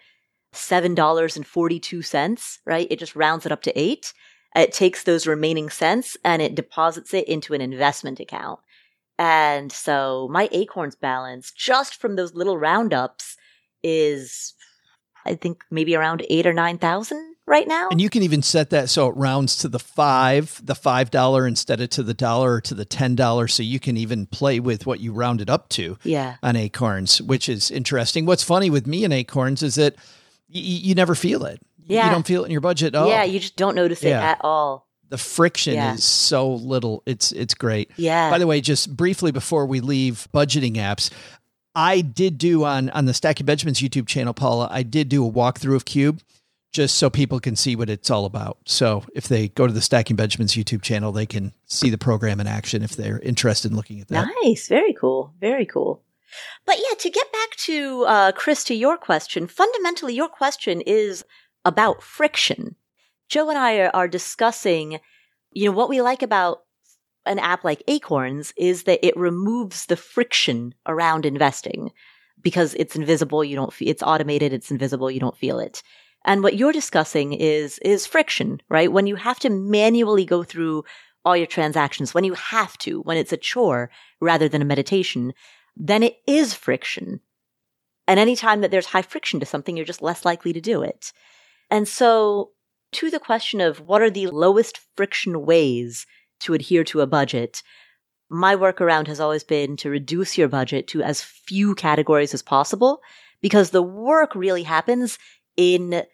$7.42, right, it just rounds it up to 8. It takes those remaining cents and it deposits it into an investment account. And so my Acorns balance, just from those little roundups, is, I think, maybe around 8,000 or 9,000 right now. And you can even set that so it rounds to the $5 instead of to the dollar or to the $10. So you can even play with what you rounded up to on Acorns, which is interesting. What's funny with me and Acorns is that you never feel it. Yeah. You don't feel it in your budget at all. Yeah, you just don't notice it at all. The friction is so little. It's great. Yeah. By the way, just briefly before we leave budgeting apps, I did do on the Stacking Benjamins YouTube channel, Paula, I did do a walkthrough of Cube just so people can see what it's all about. So if they go to the Stacking Benjamins YouTube channel, they can see the program in action if they're interested in looking at that. Nice. Very cool. Very cool. But yeah, to get back to, Chris, to your question, fundamentally, your question is about friction. Joe and I are discussing, what we like about an app like Acorns is that it removes the friction around investing because it's invisible. It's automated. It's invisible. You don't feel it. And what you're discussing is friction, right? When you have to manually go through all your transactions, when it's a chore rather than a meditation, then it is friction. And anytime that there's high friction to something, you're just less likely to do it. And so to the question of what are the lowest friction ways to adhere to a budget, my workaround has always been to reduce your budget to as few categories as possible, because the work really happens in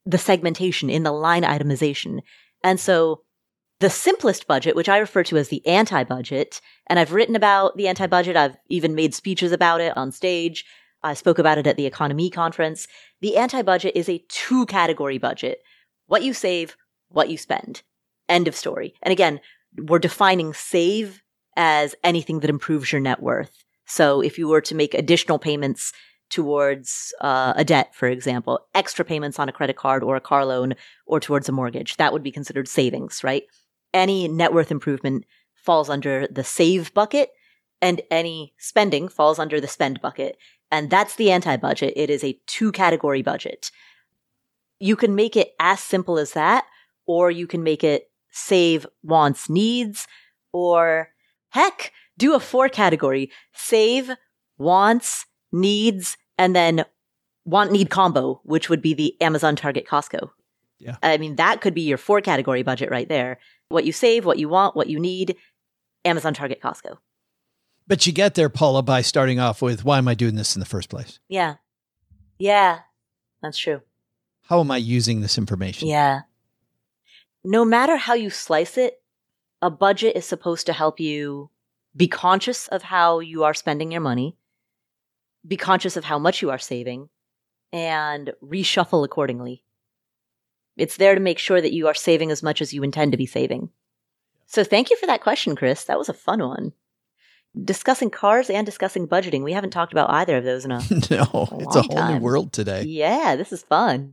the segmentation, in the line itemization. And so the simplest budget, which I refer to as the anti-budget, and I've written about the anti-budget, I've even made speeches about it on stage. I spoke about it at the Economy Conference. The anti-budget is a 2-category budget. What you save, what you spend. End of story. And again, we're defining save as anything that improves your net worth. So if you were to make additional payments towards a debt, for example, extra payments on a credit card or a car loan or towards a mortgage, that would be considered savings, right? Any net worth improvement falls under the save bucket, and any spending falls under the spend bucket. And that's the anti-budget. It is a 2-category budget. You can make it as simple as that, or you can make it save, wants, needs, or heck, do a 4-category. Save, wants, needs, and then want-need combo, which would be the Amazon, Target, Costco. Yeah. I mean, that could be your 4-category budget right there. What you save, what you want, what you need, Amazon, Target, Costco. But you get there, Paula, by starting off with, why am I doing this in the first place? Yeah. Yeah, that's true. How am I using this information? Yeah. No matter how you slice it, a budget is supposed to help you be conscious of how you are spending your money, be conscious of how much you are saving, and reshuffle accordingly. It's there to make sure that you are saving as much as you intend to be saving. So thank you for that question, Chris. That was a fun one. Discussing cars and discussing budgeting. We haven't talked about either of those in a No, it's a whole time. new world today. Yeah, this is fun.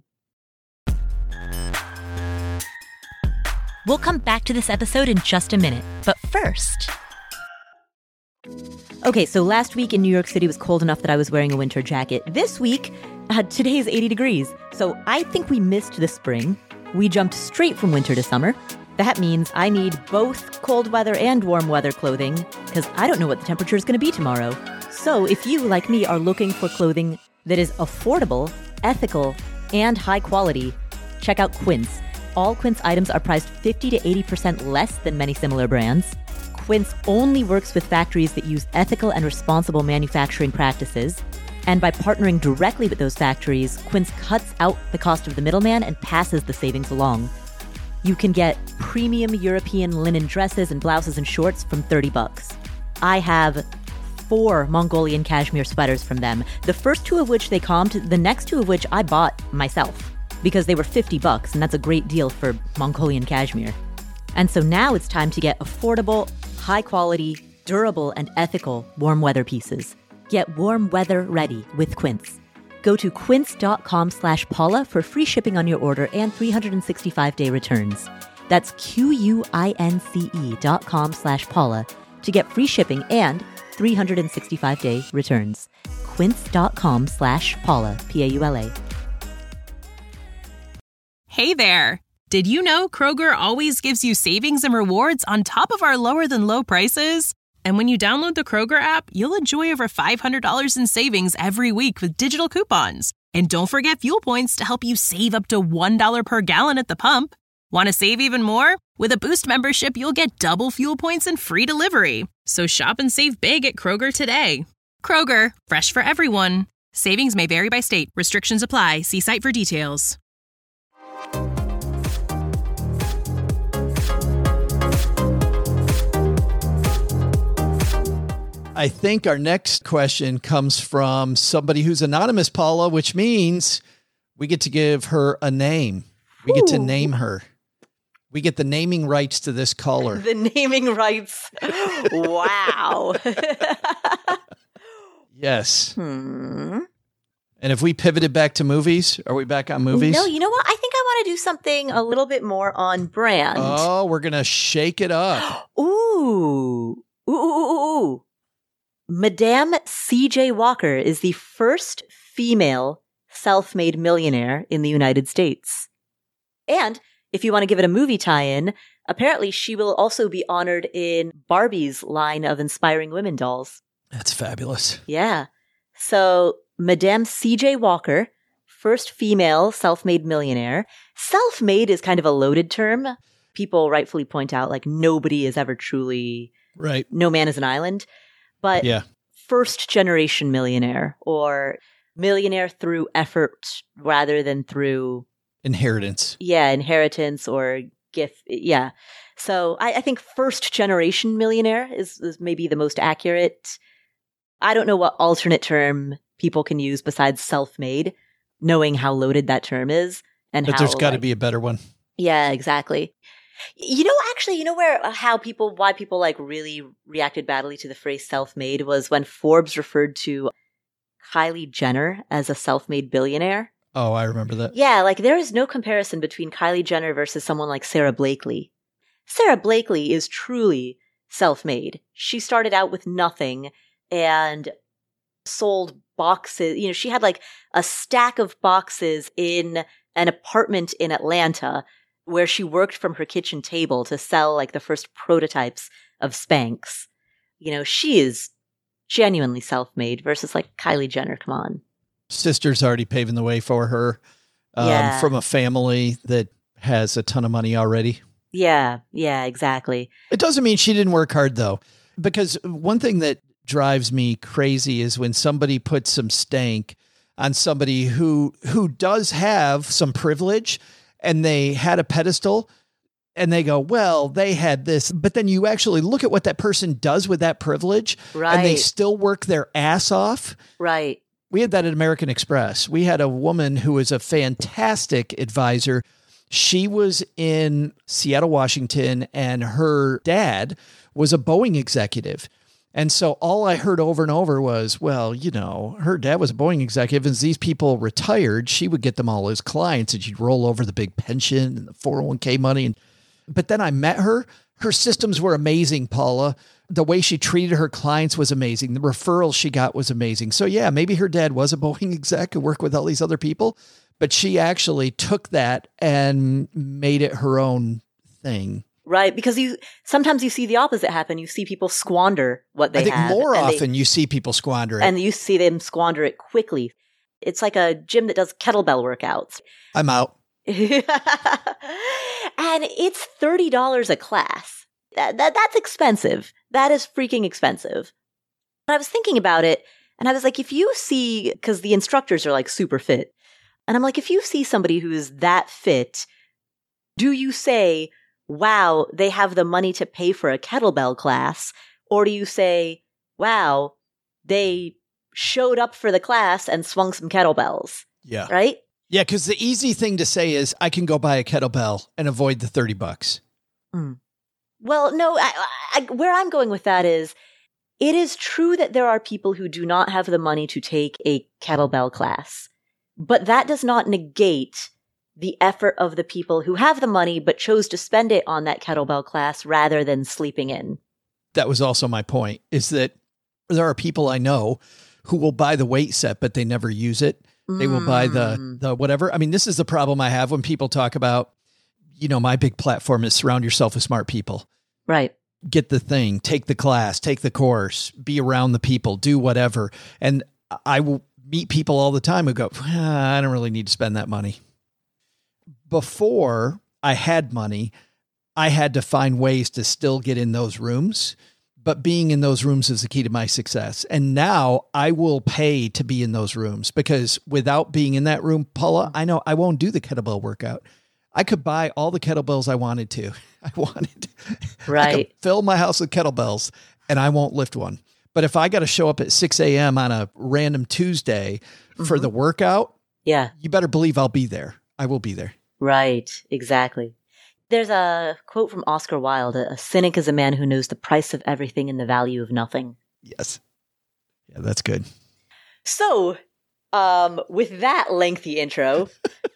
We'll come back to this episode in just a minute. But first... Okay, so last week in New York City was cold enough that I was wearing a winter jacket. This week, today's 80 degrees. So I think we missed the spring. We jumped straight from winter to summer. That means I need both cold weather and warm weather clothing because I don't know what the temperature is going to be tomorrow. So if you, like me, are looking for clothing that is affordable, ethical, and high quality, check out Quince. All Quince items are priced 50 to 80% less than many similar brands. Quince only works with factories that use ethical and responsible manufacturing practices. And by partnering directly with those factories, Quince cuts out the cost of the middleman and passes the savings along. You can get premium European linen dresses and blouses and shorts from $30. I have 4 Mongolian cashmere sweaters from them, the first 2 of which they comped, the next 2 of which I bought myself because they were $50, and that's a great deal for Mongolian cashmere. And so now it's time to get affordable, high quality, durable, and ethical warm weather pieces. Get warm weather ready with Quince. Go to quince.com/Paula for free shipping on your order and 365-day returns. That's QUINCE.com/Paula to get free shipping and 365-day returns. Quince.com/Paula, Paula. Hey there! Did you know Kroger always gives you savings and rewards on top of our lower-than-low prices? And when you download the Kroger app, you'll enjoy over $500 in savings every week with digital coupons. And don't forget fuel points to help you save up to $1 per gallon at the pump. Want to save even more? With a Boost membership, you'll get double fuel points and free delivery. So shop and save big at Kroger today. Kroger, fresh for everyone. Savings may vary by state. Restrictions apply. See site for details. I think our next question comes from somebody who's anonymous, Paula, which means we get to give her a name. We get to name her. We get the naming rights to this caller. The naming rights. Wow. Yes. And if we pivoted back to movies, are we back on movies? No, you know what? I think I want to do something a little bit more on brand. Oh, we're going to shake it up. Ooh. Madame C.J. Walker is the first female self-made millionaire in the United States. And if you want to give it a movie tie-in, apparently she will also be honored in Barbie's line of inspiring women dolls. That's fabulous. Yeah. So Madame C.J. Walker, first female self-made millionaire. Self-made is kind of a loaded term. People rightfully point out, like, nobody is ever truly, right. No man is an island. But yeah. First generation millionaire, or millionaire through effort rather than through Inheritance. Yeah, inheritance or gift. Yeah. So I think first generation millionaire is maybe the most accurate. I don't know what alternate term people can use besides self-made, knowing how loaded that term is. But there's got to be a better one. Yeah, exactly. Actually, why people like really reacted badly to the phrase self-made was when Forbes referred to Kylie Jenner as a self-made billionaire. Oh, I remember that. Yeah, like there is no comparison between Kylie Jenner versus someone like Sarah Blakely. Sarah Blakely is truly self-made. She started out with nothing and sold boxes. She had like a stack of boxes in an apartment in Atlanta where she worked from her kitchen table to sell like the first prototypes of Spanx. She is genuinely self-made versus like Kylie Jenner. Come on. Sister's already paving the way for her from a family that has a ton of money already. Yeah, exactly. It doesn't mean she didn't work hard, though, because one thing that drives me crazy is when somebody puts some stank on somebody who does have some privilege and they had a pedestal and they go, well, they had this. But then you actually look at what that person does with that privilege and they still work their ass off. Right. We had that at American Express. We had a woman who was a fantastic advisor. She was in Seattle, Washington, and her dad was a Boeing executive. And so all I heard over and over was, well, her dad was a Boeing executive. As these people retired, she would get them all as clients and she'd roll over the big pension and the 401k money. But then I met her. Her systems were amazing, Paula. The way she treated her clients was amazing. The referrals she got was amazing. So yeah, maybe her dad was a Boeing exec who worked with all these other people, but she actually took that and made it her own thing. Right, because sometimes you see the opposite happen. You see people squander what they have. I think more often you see people squander it. And you see them squander it quickly. It's like a gym that does kettlebell workouts. I'm out. And it's $30 a class. That's expensive. That is freaking expensive. I was thinking about it, and I was like, if you see, because the instructors are like super fit, and I'm like, if you see somebody who is that fit, do you say, wow, they have the money to pay for a kettlebell class? Or do you say, wow, they showed up for the class and swung some kettlebells? Yeah. Right? Yeah, because the easy thing to say is I can go buy a kettlebell and avoid the $30. Mm. Well, no, where I'm going with that is it is true that there are people who do not have the money to take a kettlebell class, but that does not negate the effort of the people who have the money but chose to spend it on that kettlebell class rather than sleeping in. That was also my point, is that there are people I know who will buy the weight set, but they never use it. They will buy the whatever. I mean, this is the problem I have when people talk about, my big platform is surround yourself with smart people. Right. Get the thing, take the class, take the course, be around the people, do whatever. And I will meet people all the time who go, I don't really need to spend that money. Before I had money, I had to find ways to still get in those rooms, but being in those rooms is the key to my success. And now I will pay to be in those rooms, because without being in that room, Paula, I know I won't do the kettlebell workout. I could buy all the kettlebells I wanted to. Right. I could fill my house with kettlebells and I won't lift one. But if I got to show up at 6 a.m. on a random Tuesday for the workout, yeah, you better believe I'll be there. I will be there. Right. Exactly. There's a quote from Oscar Wilde: a cynic is a man who knows the price of everything and the value of nothing. Yes. Yeah, that's good. So, with that lengthy intro,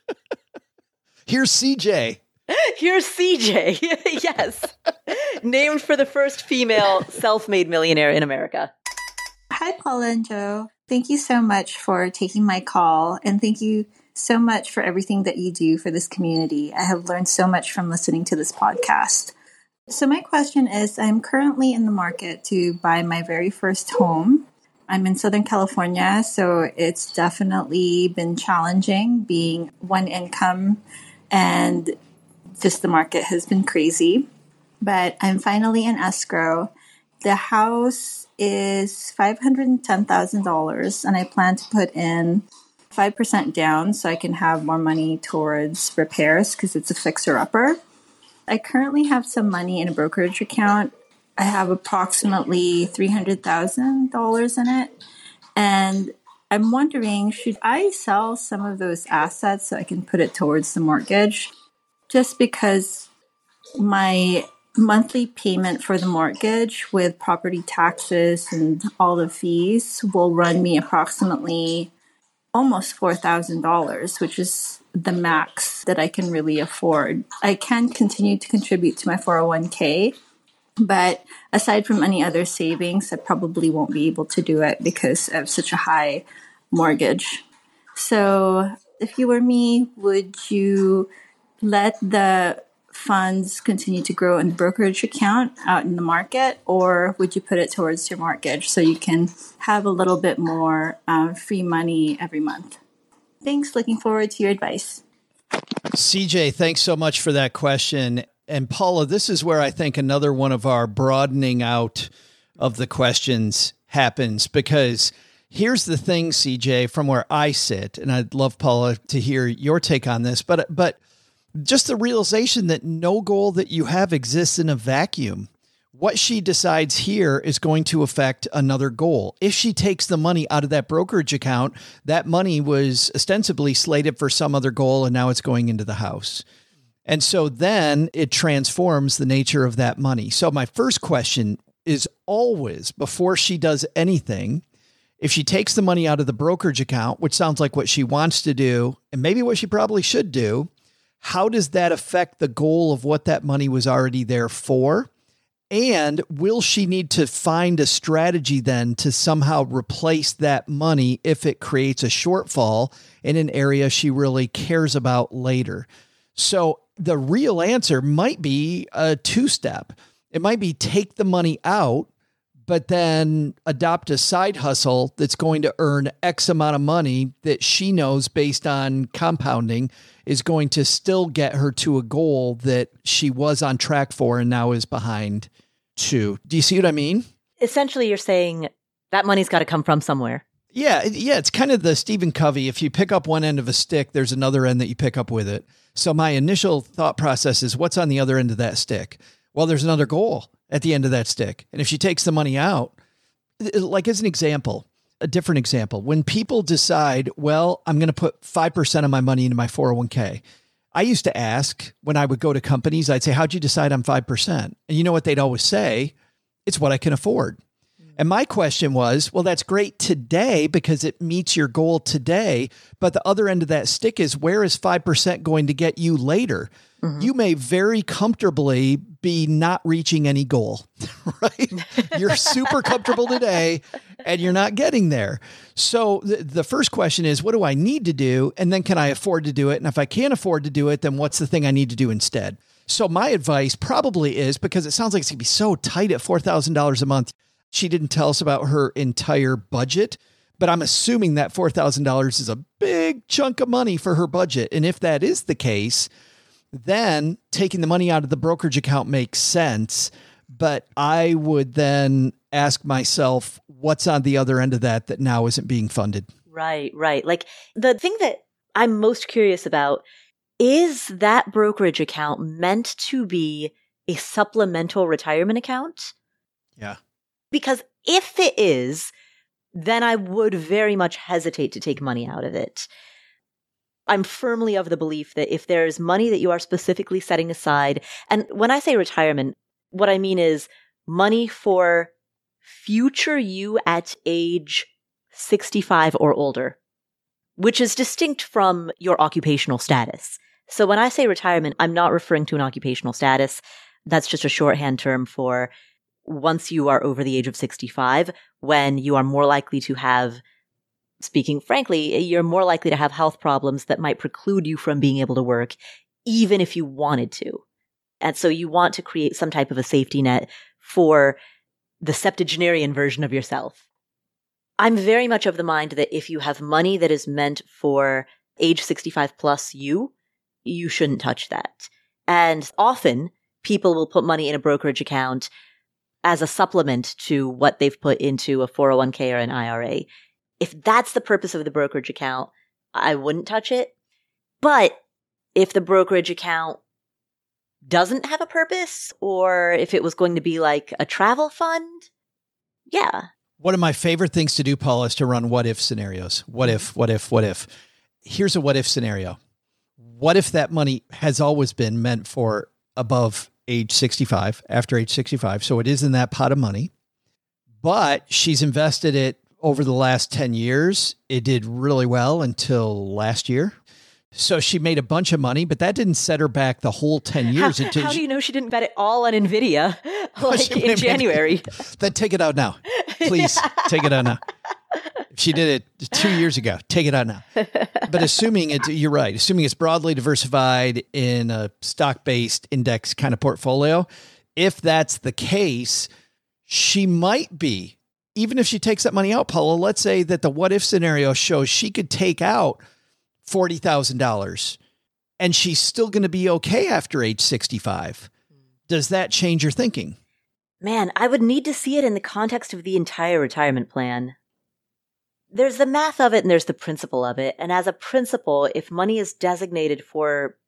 here's CJ. Here's CJ. Yes. Named for the first female self-made millionaire in America. Hi, Paula and Joe. Thank you so much for taking my call, and thank you so much for everything that you do for this community. I have learned so much from listening to this podcast. So my question is, I'm currently in the market to buy my very first home. I'm in Southern California, so it's definitely been challenging being one income, and just the market has been crazy. But I'm finally in escrow. The house is $510,000, and I plan to put in 5% down so I can have more money towards repairs because it's a fixer-upper. I currently have some money in a brokerage account. I have approximately $300,000 in it. And I'm wondering, should I sell some of those assets so I can put it towards the mortgage? Just because my monthly payment for the mortgage with property taxes and all the fees will run me approximately almost $4,000, which is the max that I can really afford. I can continue to contribute to my 401k, but aside from any other savings, I probably won't be able to do it because of such a high mortgage. So if you were me, would you let the funds continue to grow in the brokerage account out in the market, or would you put it towards your mortgage so you can have a little bit more free money every month? Thanks. Looking forward to your advice. CJ, thanks so much for that question. And Paula, this is where I think another one of our broadening out of the questions happens, because here's the thing, CJ, from where I sit, and I'd love, Paula, to hear your take on this, but just the realization that no goal that you have exists in a vacuum. What she decides here is going to affect another goal. If she takes the money out of that brokerage account, that money was ostensibly slated for some other goal, and now it's going into the house. And so then it transforms the nature of that money. So my first question is always, before she does anything, if she takes the money out of the brokerage account, which sounds like what she wants to do, and maybe what she probably should do, how does that affect the goal of what that money was already there for? And will she need to find a strategy then to somehow replace that money if it creates a shortfall in an area she really cares about later? So the real answer might be a two-step. It might be take the money out, but then adopt a side hustle that's going to earn X amount of money that she knows based on compounding is going to still get her to a goal that she was on track for and now is behind to. Do you see what I mean? Essentially, you're saying that money's got to come from somewhere. Yeah. It's kind of the Stephen Covey. If you pick up one end of a stick, there's another end that you pick up with it. So my initial thought process is, what's on the other end of that stick? Well, there's another goal at the end of that stick. And if she takes the money out, like as an example, a different example, when people decide, well, I'm going to put 5% of my money into my 401k. I used to ask when I would go to companies, I'd say, how'd you decide on 5%? And you know what they'd always say? It's what I can afford. And my question was, well, that's great today because it meets your goal today. But the other end of that stick is, where is 5% going to get you later? Mm-hmm. You may very comfortably be not reaching any goal, right? You're super comfortable today and you're not getting there. So the first question is, what do I need to do? And then can I afford to do it? And if I can't afford to do it, then what's the thing I need to do instead? So my advice probably is, because it sounds like it's going to be so tight at $4,000 a month. She didn't tell us about her entire budget, but I'm assuming that $4,000 is a big chunk of money for her budget. And if that is the case, then taking the money out of the brokerage account makes sense. But I would then ask myself, what's on the other end of that now isn't being funded? Right. Like, the thing that I'm most curious about, is that brokerage account meant to be a supplemental retirement account? Yeah. Because if it is, then I would very much hesitate to take money out of it. I'm firmly of the belief that if there's money that you are specifically setting aside, and when I say retirement, what I mean is money for future you at age 65 or older, which is distinct from your occupational status. So when I say retirement, I'm not referring to an occupational status. That's just a shorthand term for once you are over the age of 65, when you are more likely to have, speaking frankly, you're more likely to have health problems that might preclude you from being able to work, even if you wanted to. And so you want to create some type of a safety net for the septuagenarian version of yourself. I'm very much of the mind that if you have money that is meant for age 65 plus you shouldn't touch that. And often people will put money in a brokerage account as a supplement to what they've put into a 401k or an IRA. If that's the purpose of the brokerage account, I wouldn't touch it. But if the brokerage account doesn't have a purpose, or if it was going to be like a travel fund, yeah. One of my favorite things to do, Paula, is to run what if scenarios. What if, what if, what if? Here's a what if scenario. What if that money has always been meant for above age 65, after age 65? So it is in that pot of money, but she's invested it over the last 10 years. It did really well until last year. So she made a bunch of money, but that didn't set her back the whole 10 years. How do you know she didn't bet it all on NVIDIA like in January? Then take it out now. Please take it out now. If she did it 2 years ago, take it out now. But assuming you're right, assuming it's broadly diversified in a stock-based index kind of portfolio, if that's the case, she might be, even if she takes that money out, Paula, let's say that the what if scenario shows she could take out $40,000 and she's still going to be okay after age 65. Does that change your thinking? Man, I would need to see it in the context of the entire retirement plan. There's the math of it and there's the principle of it. And as a principle, if money is designated for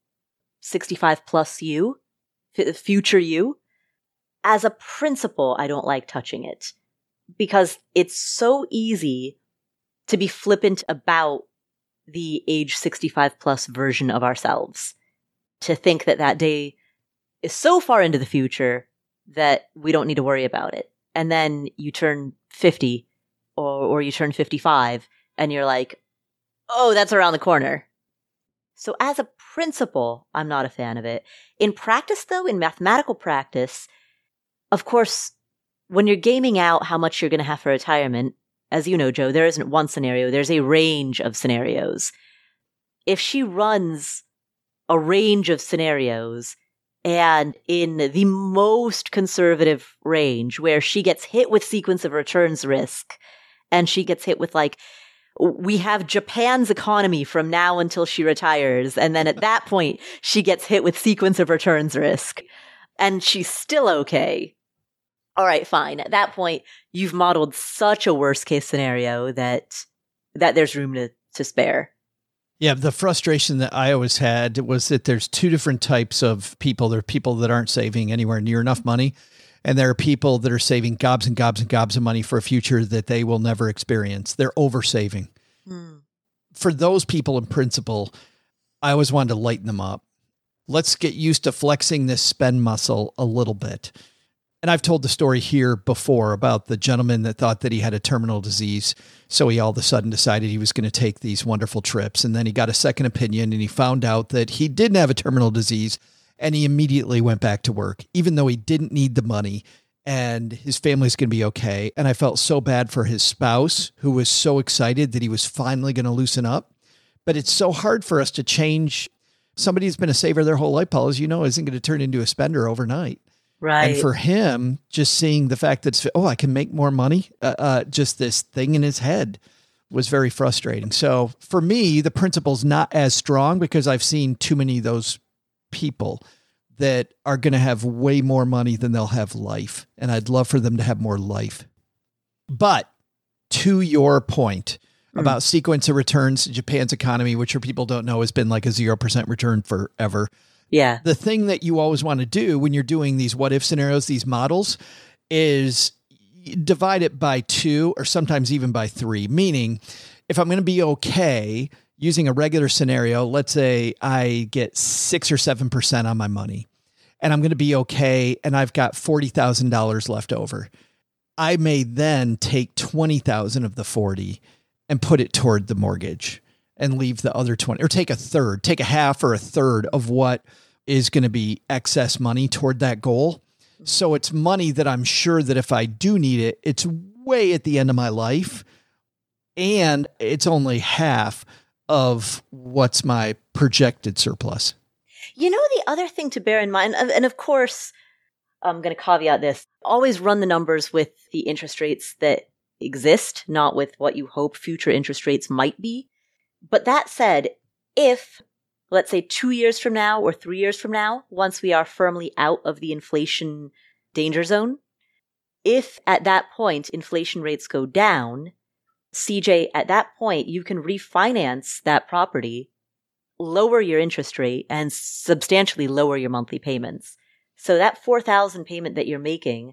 65 plus you, future you, as a principle, I don't like touching it because it's so easy to be flippant about the age 65 plus version of ourselves, to think that that day is so far into the future that we don't need to worry about it. And then you turn 50 or you turn 55 and you're like, oh, that's around the corner. So as a principle, I'm not a fan of it. In practice, though, in mathematical practice, of course, when you're gaming out how much you're going to have for retirement, as you know, Joe, there isn't one scenario. There's a range of scenarios. If she runs a range of scenarios and in the most conservative range where she gets hit with sequence of returns risk and she gets hit with like, we have Japan's economy from now until she retires. And then at that point, she gets hit with sequence of returns risk and she's still okay. All right, fine. At that point, you've modeled such a worst case scenario that there's room to spare. Yeah, the frustration that I always had was that there's two different types of people. There are people that aren't saving anywhere near enough money, and there are people that are saving gobs and gobs and gobs of money for a future that they will never experience. They're oversaving. For those people in principle, I always wanted to lighten them up. Let's get used to flexing this spend muscle a little bit. And I've told the story here before about the gentleman that thought that he had a terminal disease. So he all of a sudden decided he was going to take these wonderful trips. And then he got a second opinion and he found out that he didn't have a terminal disease. And he immediately went back to work, even though he didn't need the money and his family's going to be okay. And I felt so bad for his spouse who was so excited that he was finally going to loosen up. But it's so hard for us to change. Somebody who's been a saver their whole life, Paul, as you know, isn't going to turn into a spender overnight. Right. And for him, just seeing the fact that, I can make more money, just this thing in his head was very frustrating. So for me, the principle's not as strong because I've seen too many of those people that are going to have way more money than they'll have life. And I'd love for them to have more life. But to your point about sequence of returns, Japan's economy, which for people don't know has been like a 0% return forever. Yeah. The thing that you always want to do when you're doing these what if scenarios, these models, is divide it by 2 or sometimes even by 3. Meaning, if I'm going to be okay using a regular scenario, let's say I get 6 or 7% on my money and I'm going to be okay and I've got $40,000 left over. I may then take 20,000 of the 40 and put it toward the mortgage and leave the other 20, or take a half or a third of what is going to be excess money toward that goal. So it's money that I'm sure that if I do need it, it's way at the end of my life. And it's only half of what's my projected surplus. You know, the other thing to bear in mind, and of course, I'm going to caveat this, always run the numbers with the interest rates that exist, not with what you hope future interest rates might be. But that said, if, let's say 2 years from now or 3 years from now, once we are firmly out of the inflation danger zone, if at that point inflation rates go down, CJ, at that point, you can refinance that property, lower your interest rate, and substantially lower your monthly payments. So that $4,000 payment that you're making,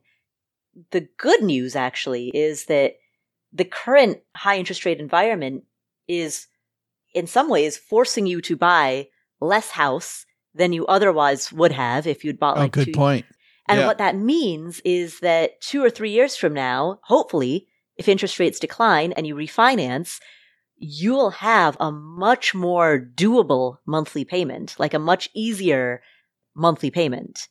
the good news actually is that the current high interest rate environment is in some ways forcing you to buy less house than you otherwise would have if you'd bought like good point. And Yeah. what that means is that 2 or 3 years from now, hopefully, if interest rates decline and you refinance, you'll have a much more doable monthly payment, like a much easier monthly payment.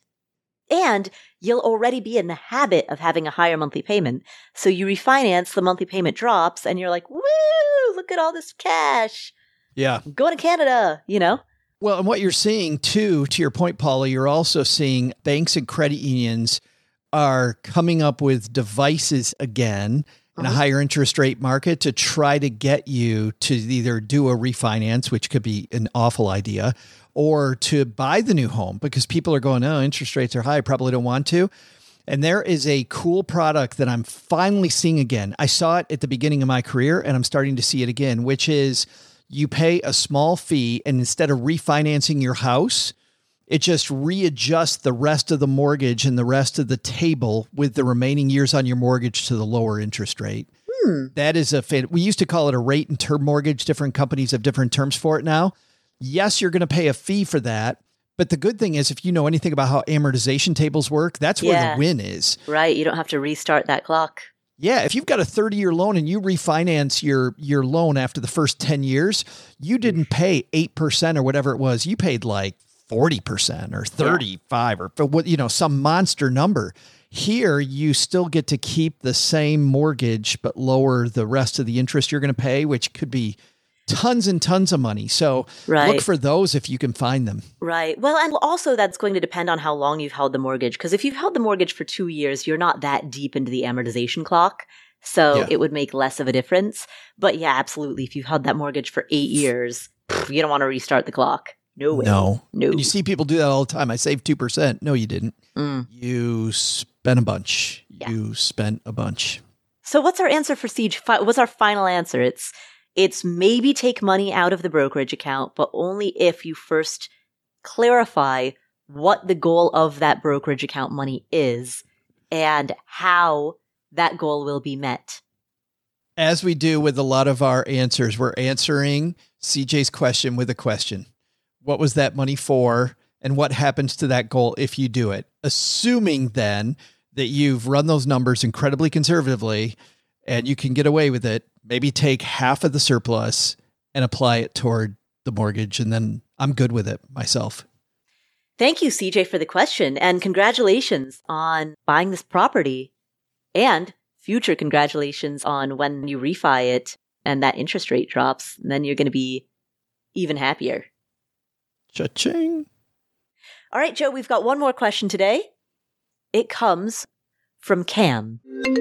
And you'll already be in the habit of having a higher monthly payment. So you refinance, the monthly payment drops, and you're like, woo, look at all this cash. Yeah. I'm going to Canada, you know? Well, and what you're seeing too, to your point, Paula, you're also seeing banks and credit unions are coming up with devices again in a higher interest rate market to try to get you to either do a refinance, which could be an awful idea, or to buy the new home because people are going, oh, interest rates are high. I probably don't want to. And there is a cool product that I'm finally seeing again. I saw it at the beginning of my career and I'm starting to see it again, which is you pay a small fee and instead of refinancing your house, it just readjusts the rest of the mortgage and the rest of the table with the remaining years on your mortgage to the lower interest rate. That is we used to call it a rate and term mortgage. Different companies have different terms for it now. Yes, you're going to pay a fee for that. But the good thing is, if you know anything about how amortization tables work, that's where the win is. Right. You don't have to restart that clock. Yeah. If you've got a 30-year loan and you refinance your loan after the first 10 years, you didn't pay 8% or whatever it was. You paid like 40% or 35 or what, some monster number. Here, you still get to keep the same mortgage, but lower the rest of the interest you're going to pay, which could be tons and tons of money. So look for those if you can find them. Right. Well, and also that's going to depend on how long you've held the mortgage. Because if you've held the mortgage for 2 years, you're not that deep into the amortization clock. So it would make less of a difference. But yeah, absolutely. If you've held that mortgage for 8 years, you don't want to restart the clock. No way. No. And you see people do that all the time. I saved 2%. No, you didn't. You spent a bunch. Yeah. You spent a bunch. So what's our answer for Siege? What's our final answer? It's maybe take money out of the brokerage account, but only if you first clarify what the goal of that brokerage account money is and how that goal will be met. As we do with a lot of our answers, we're answering CJ's question with a question. What was that money for? And what happens to that goal if you do it? Assuming then that you've run those numbers incredibly conservatively and you can get away with it, maybe take half of the surplus and apply it toward the mortgage. And then I'm good with it myself. Thank you, CJ, for the question. And congratulations on buying this property. And future congratulations on when you refi it and that interest rate drops. And then you're going to be even happier. Cha-ching. All right, Joe, we've got one more question today. It comes from Cam.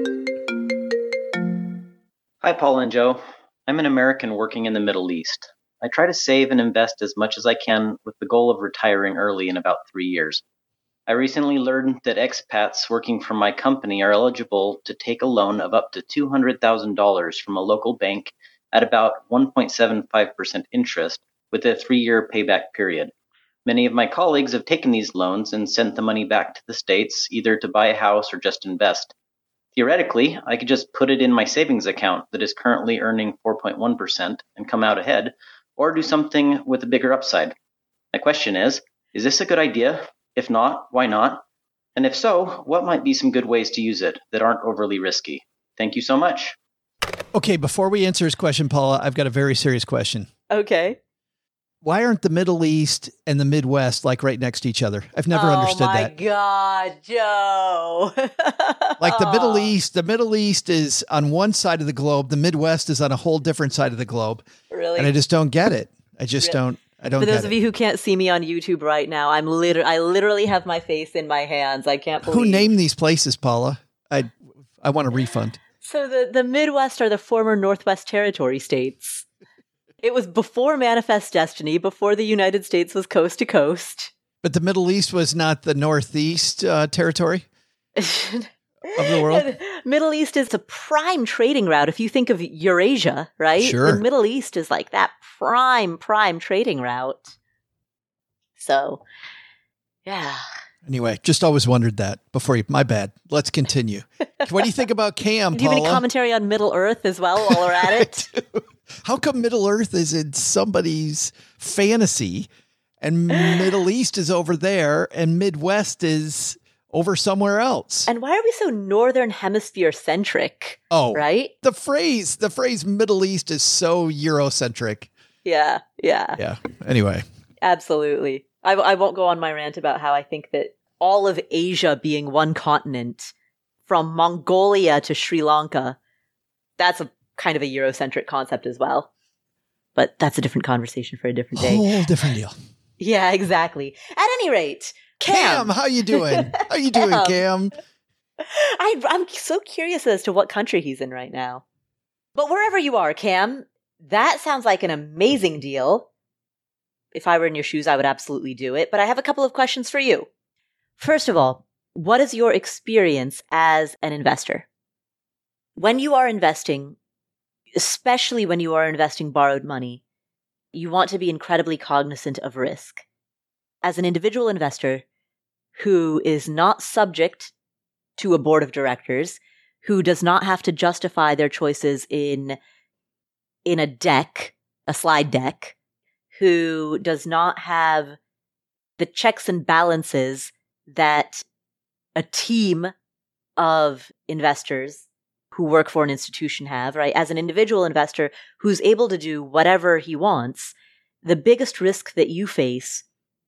Hi, Paula and Joe. I'm an American working in the Middle East. I try to save and invest as much as I can with the goal of retiring early in about 3 years. I recently learned that expats working for my company are eligible to take a loan of up to $200,000 from a local bank at about 1.75% interest with a 3-year payback period. Many of my colleagues have taken these loans and sent the money back to the States, either to buy a house or just invest. Theoretically, I could just put it in my savings account that is currently earning 4.1% and come out ahead, or do something with a bigger upside. My question is this a good idea? If not, why not? And if so, what might be some good ways to use it that aren't overly risky? Thank you so much. Okay, before we answer his question, Paula, I've got a very serious question. Okay. Why aren't the Middle East and the Midwest like right next to each other? I've never understood that. Oh my God, Joe. Like the Middle East is on one side of the globe. The Midwest is on a whole different side of the globe. Really? And I just don't get it. I don't For those get of it. you who can't see me on YouTube right now, I literally have my face in my hands. I can't believe. Who named these places, Paula? I want a refund. So the Midwest are the former Northwest Territory states. It was before Manifest Destiny, before the United States was coast to coast. But the Middle East was not the Northeast territory? of the world. Middle East is a prime trading route. If you think of Eurasia, right? Sure. The Middle East is like that prime trading route. So, yeah. Anyway, just always wondered that before you. My bad. Let's continue. What do you think about Cam, Do you have Paula? any commentary on Middle Earth as well while we're at it? How come Middle Earth is in somebody's fantasy and Middle East is over there and Midwest is over somewhere else? And why are we so Northern Hemisphere centric? Oh, right? The phrase Middle East is so Eurocentric. Yeah. Yeah. Anyway. Absolutely. I won't go on my rant about how I think that all of Asia being one continent, from Mongolia to Sri Lanka, that's a kind of a Eurocentric concept as well. But that's a different conversation for a different day. Whole different deal. Yeah, exactly. At any rate, Cam, how you doing? How you doing, Cam? I'm so curious as to what country he's in right now. But wherever you are, Cam, that sounds like an amazing deal. If I were in your shoes, I would absolutely do it. But I have a couple of questions for you. First of all, what is your experience as an investor? When you are investing, especially when you are investing borrowed money, you want to be incredibly cognizant of risk. As an individual investor who is not subject to a board of directors, who does not have to justify their choices in a deck, a slide deck, who does not have the checks and balances that a team of investors who work for an institution have, right? As an individual investor who's able to do whatever he wants, the biggest risk that you face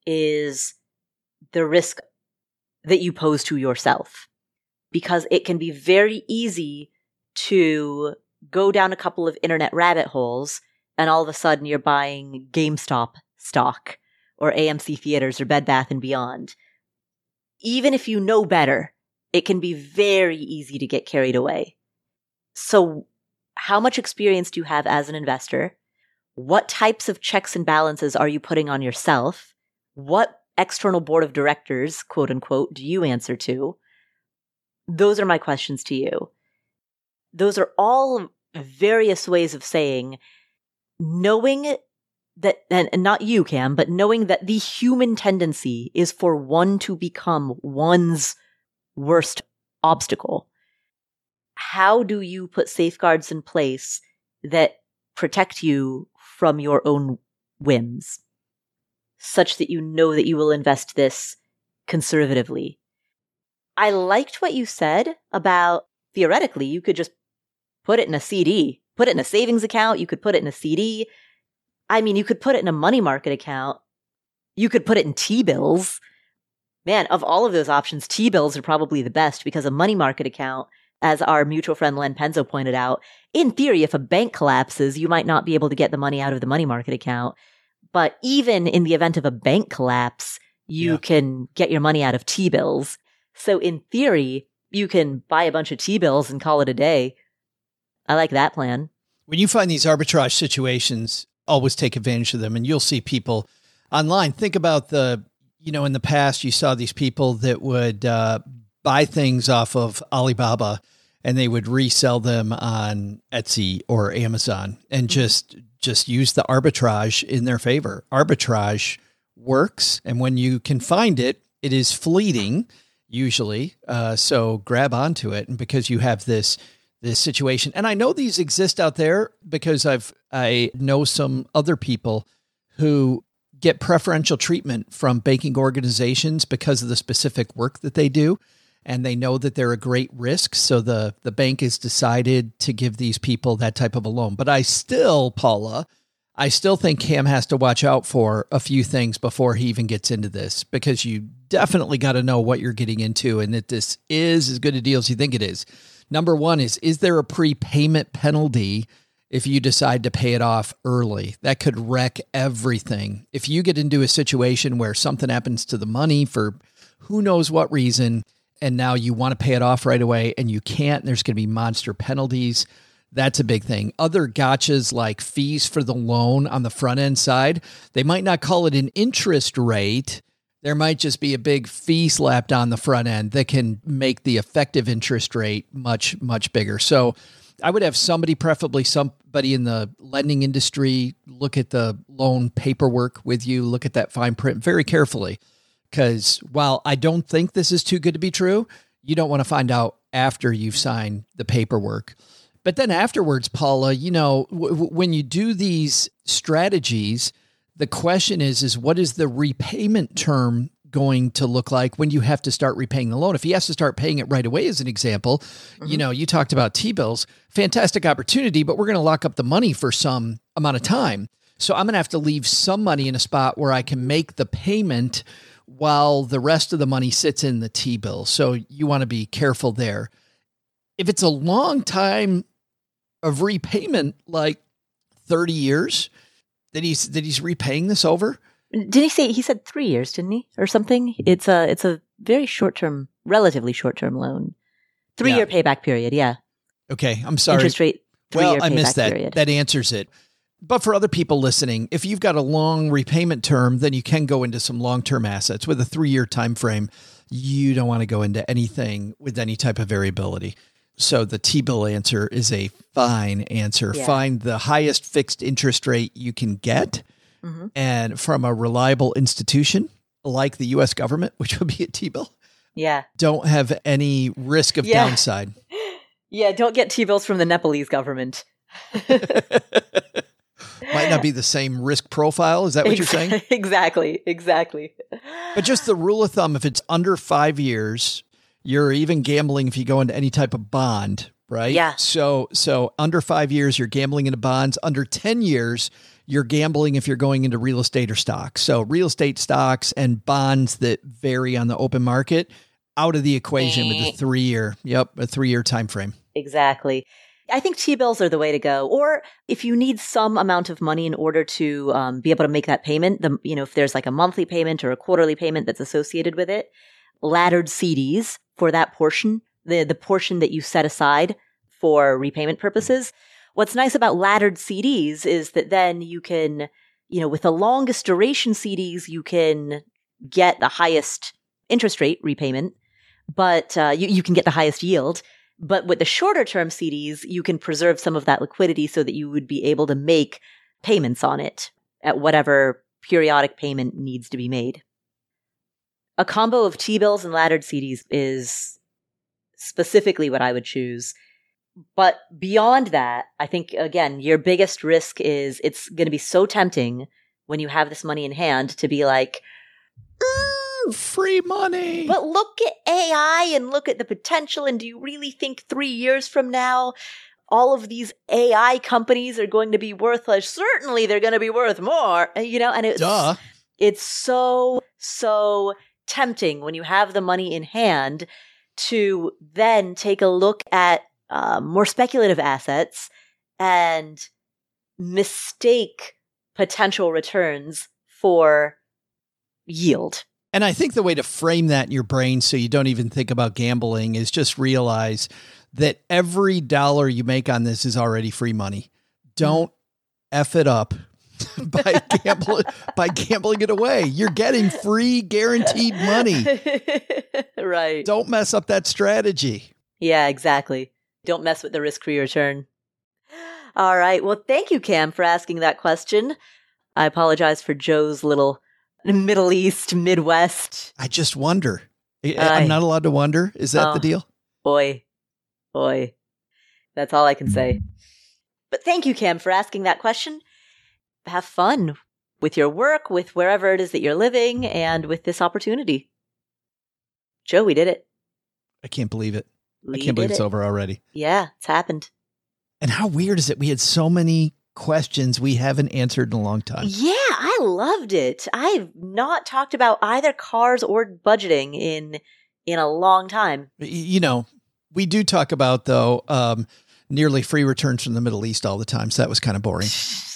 is the risk that you pose to yourself. Because it can be very easy to go down a couple of internet rabbit holes and all of a sudden you're buying GameStop stock or AMC Theaters or Bed Bath & Beyond. Even if you know better, it can be very easy to get carried away. So how much experience do you have as an investor? What types of checks and balances are you putting on yourself? What external board of directors, quote unquote, do you answer to? Those are my questions to you. Those are all various ways of saying, knowing that, and not you, Cam, but knowing that the human tendency is for one to become one's worst obstacle. How do you put safeguards in place that protect you from your own whims, such that you know that you will invest this conservatively? I liked what you said about, theoretically, you could just put it in a CD, put it in a savings account, you could put it in a CD. I mean, you could put it in a money market account. You could put it in T-bills. Man, of all of those options, T-bills are probably the best because a money market account, as our mutual friend Len Penzo pointed out, in theory, if a bank collapses, you might not be able to get the money out of the money market account. But even in the event of a bank collapse, you can get your money out of T-bills. So in theory, you can buy a bunch of T-bills and call it a day. I like that plan. When you find these arbitrage situations, always take advantage of them. And you'll see people online. Think about in the past, you saw these people that would buy things off of Alibaba and they would resell them on Etsy or Amazon and just use the arbitrage in their favor. Arbitrage works. And when you can find it, it is fleeting usually. So grab onto it. And because you have this situation, and I know these exist out there because I know some other people who get preferential treatment from banking organizations because of the specific work that they do. And they know that they're a great risk. So the bank has decided to give these people that type of a loan. But Paula, I still think Cam has to watch out for a few things before he even gets into this, because you definitely got to know what you're getting into and that this is as good a deal as you think it is. Number one is there a prepayment penalty if you decide to pay it off early? That could wreck everything. If you get into a situation where something happens to the money for who knows what reason, and now you want to pay it off right away and you can't, and there's going to be monster penalties. That's a big thing. Other gotchas like fees for the loan on the front end side, they might not call it an interest rate, There might just be a big fee slapped on the front end that can make the effective interest rate much, much bigger. So I would have somebody, preferably somebody in the lending industry, look at the loan paperwork with you, look at that fine print very carefully. Because while I don't think this is too good to be true, you don't want to find out after you've signed the paperwork. But then afterwards, Paula, when you do these strategies, the question is what is the repayment term going to look like when you have to start repaying the loan? If he has to start paying it right away, as an example, you talked about T-bills, fantastic opportunity, but we're going to lock up the money for some amount of time. So I'm going to have to leave some money in a spot where I can make the payment while the rest of the money sits in the T-bill. So you want to be careful there. If it's a long time of repayment, like 30 years, that he's repaying this over. Did he said 3 years, didn't he? Or something? It's a very short-term, relatively short-term loan. 3-year payback period. Yeah. Okay. I'm sorry. Interest rate. 3-year I missed that. Period. That answers it. But for other people listening, if you've got a long repayment term, then you can go into some long-term assets with a 3-year time frame. You don't want to go into anything with any type of variability. So the T-bill answer is a fine answer. Yeah. Find the highest fixed interest rate you can get, and from a reliable institution like the U.S. government, which would be a T-bill. Yeah. Don't have any risk of downside. Yeah, don't get T-bills from the Nepalese government. Might not be the same risk profile. Is that what you're saying? Exactly. But just the rule of thumb, if it's under 5 years, you're even gambling if you go into any type of bond, right? Yeah. So under 5 years, you're gambling into bonds. Under 10 years, you're gambling if you're going into real estate or stocks. So real estate, stocks, and bonds that vary on the open market, out of the equation with a 3-year time frame. Exactly. I think T-bills are the way to go. Or if you need some amount of money in order to be able to make that payment, if there's like a monthly payment or a quarterly payment that's associated with it, laddered CDs for that portion, the portion that you set aside for repayment purposes. What's nice about laddered CDs is that then you can, with the longest duration CDs, you can get the highest interest rate repayment, but you can get the highest yield. But with the shorter term CDs, you can preserve some of that liquidity so that you would be able to make payments on it at whatever periodic payment needs to be made. A combo of T-bills and laddered CDs is specifically what I would choose. But beyond that, I think, again, your biggest risk is it's going to be so tempting when you have this money in hand to be like, free money. But look at AI and look at the potential. And do you really think 3 years from now, all of these AI companies are going to be worth less? Certainly they're going to be worth more, and it's so tempting when you have the money in hand to then take a look at more speculative assets and mistake potential returns for yield. And I think the way to frame that in your brain so you don't even think about gambling is just realize that every dollar you make on this is already free money. Don't F it up by gambling it away. You're getting free guaranteed money. Right. Don't mess up that strategy. Yeah, exactly. Don't mess with the risk-free return. All right. Well, thank you, Cam, for asking that question. I apologize for Joe's little Middle East, Midwest. I just wonder. I'm not allowed to wonder. Is that the deal? Boy. That's all I can say. But thank you, Cam, for asking that question. Have fun with your work, with wherever it is that you're living, and with this opportunity. Joe, we did it. I can't believe it. I can't believe it's over already. Yeah, it's happened. And how weird is it? We had so many questions we haven't answered in a long time. Yeah, I loved it. I've not talked about either cars or budgeting in a long time. We do talk about, though, nearly free returns from the Middle East all the time. So that was kind of boring.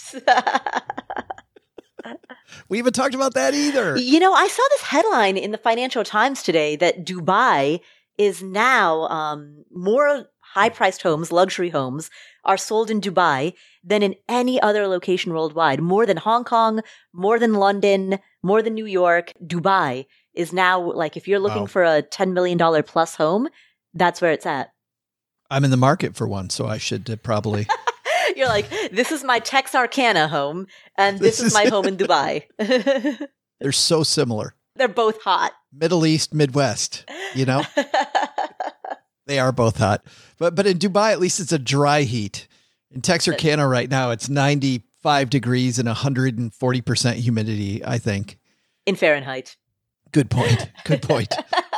We haven't talked about that either. I saw this headline in the Financial Times today that Dubai is now more high-priced homes, luxury homes, are sold in Dubai than in any other location worldwide. More than Hong Kong, more than London, more than New York. Dubai is now, like, if you're looking for a $10 million plus home, that's where it's at. I'm in the market for one, so I should probably... You're like, this is my Texarkana home, and this is my home in Dubai. They're so similar. They're both hot. Middle East, Midwest, you know? They are both hot. But in Dubai, at least it's a dry heat. In Texarkana right now, it's 95 degrees and 140% humidity, I think. In Fahrenheit. Good point. Good point.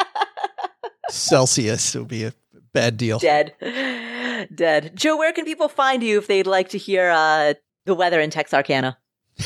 Celsius would be a bad deal. Dead. Joe, where can people find you if they'd like to hear the weather in Texarkana?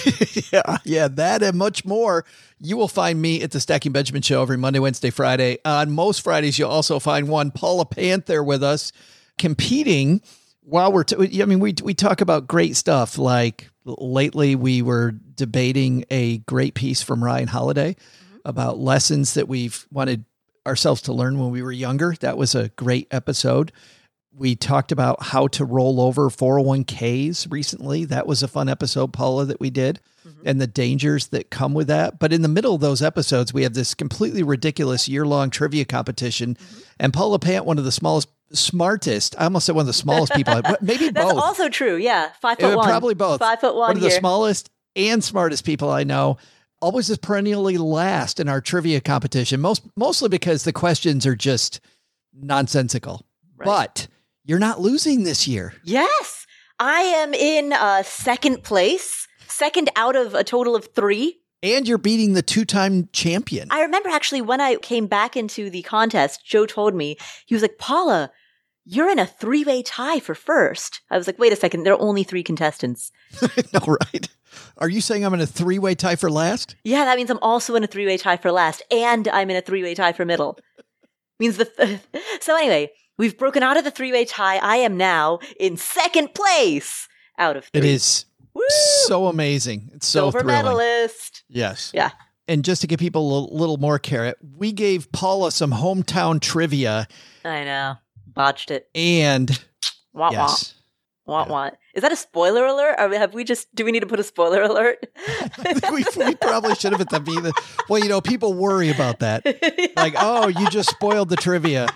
Yeah, that and much more. You will find me at the Stacking Benjamin Show every Monday, Wednesday, Friday. On most Fridays, you'll also find one Paula Panther with us competing while we're, we talk about great stuff. Like lately we were debating a great piece from Ryan Holiday about lessons that we've wanted ourselves to learn when we were younger. That was a great episode. We talked about how to roll over 401ks recently. That was a fun episode, Paula, that we did, and the dangers that come with that. But in the middle of those episodes, we have this completely ridiculous year-long trivia competition. And Paula Pant, one of the smartest, I almost said one of the smallest people, maybe That's both. also true. Yeah. 5'1". Probably both. 5'1" One of the here. smallest and smartest people I know. Always is perennially last in our trivia competition, mostly because the questions are just nonsensical. Right. But you're not losing this year. Yes. I am in second place, second out of a total of 3. And you're beating the 2-time champion. I remember actually when I came back into the contest, Joe told me, he was like, Paula, you're in a 3-way tie for first. I was like, wait a second, there are only 3 contestants. No, right. Are you saying I'm in a 3-way tie for last? Yeah, that means I'm also in a 3-way tie for last, and I'm in a 3-way tie for middle. Means so anyway, we've broken out of the 3-way tie. I am now in second place out of 3. It is so amazing. It's so Silver thrilling. medalist. Yes. Yeah. And just to give people a little more carrot, we gave Paula some hometown trivia. I know. Botched it. And Wah, yes. wah. Wah, wah. Is that a spoiler alert? Or do we need to put a spoiler alert? I think we probably should have at the beginning. Well, people worry about that. Like, oh, you just spoiled the trivia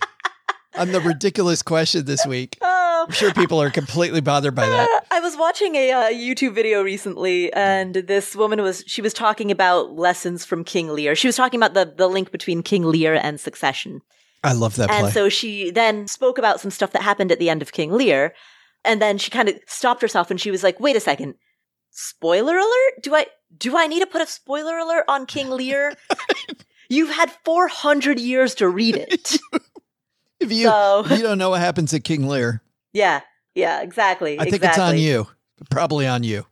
on the ridiculous question this week. I'm sure people are completely bothered by that. I was watching a YouTube video recently, and this woman was talking about lessons from King Lear. She was talking about the link between King Lear and Succession. I love that play. And so she then spoke about some stuff that happened at the end of King Lear, and then she kind of stopped herself and she was like, wait a second, spoiler alert? Do I need to put a spoiler alert on King Lear? You've had 400 years to read it. If you don't know what happens at King Lear. Yeah, exactly. I think it's on you. Probably on you.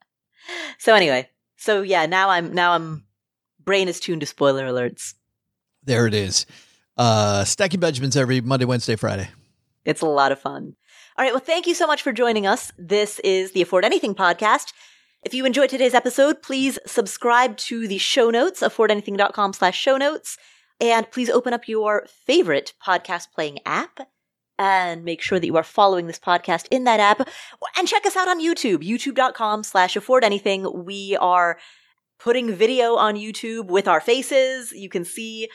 So anyway, now I'm brain is tuned to spoiler alerts. There it is. Stacking Benjamins every Monday, Wednesday, Friday. It's a lot of fun. All right. Well, thank you so much for joining us. This is the Afford Anything podcast. If you enjoyed today's episode, please subscribe to the show notes, affordanything.com/show notes, and please open up your favorite podcast playing app and make sure that you are following this podcast in that app, and check us out on YouTube, youtube.com/affordanything. We are putting video on YouTube with our faces. You can see,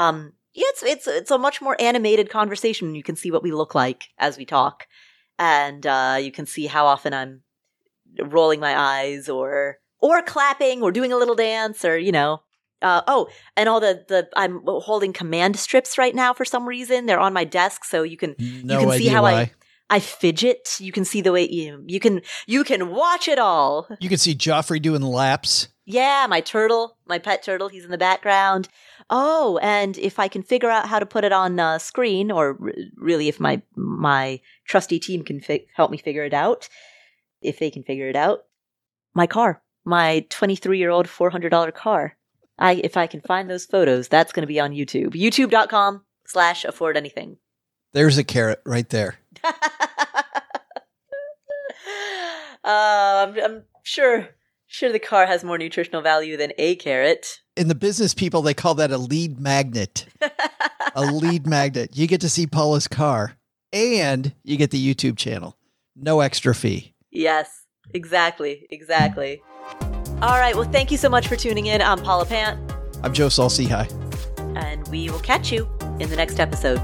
it's a much more animated conversation. You can see what we look like as we talk. And you can see how often I'm rolling my eyes or clapping or doing a little dance or, and all I'm holding command strips right now for some reason. They're on my desk, so you can see how I fidget. You can see the way you can watch it all. You can see Joffrey doing laps. Yeah, my pet turtle, he's in the background. Oh, and if I can figure out how to put it on screen, or really if my trusty team can help me figure it out, if they can figure it out, my 23-year-old $400 car. If I can find those photos, that's going to be on YouTube. youtube.com/affordanything. There's a carrot right there. I'm sure the car has more nutritional value than a carrot. In the business people, they call that a lead magnet. A lead magnet. You get to see Paula's car and you get the YouTube channel. No extra fee. Yes, exactly. All right. Well, thank you so much for tuning in. I'm Paula Pant. I'm Joe Saul-Sehy. And we will catch you in the next episode.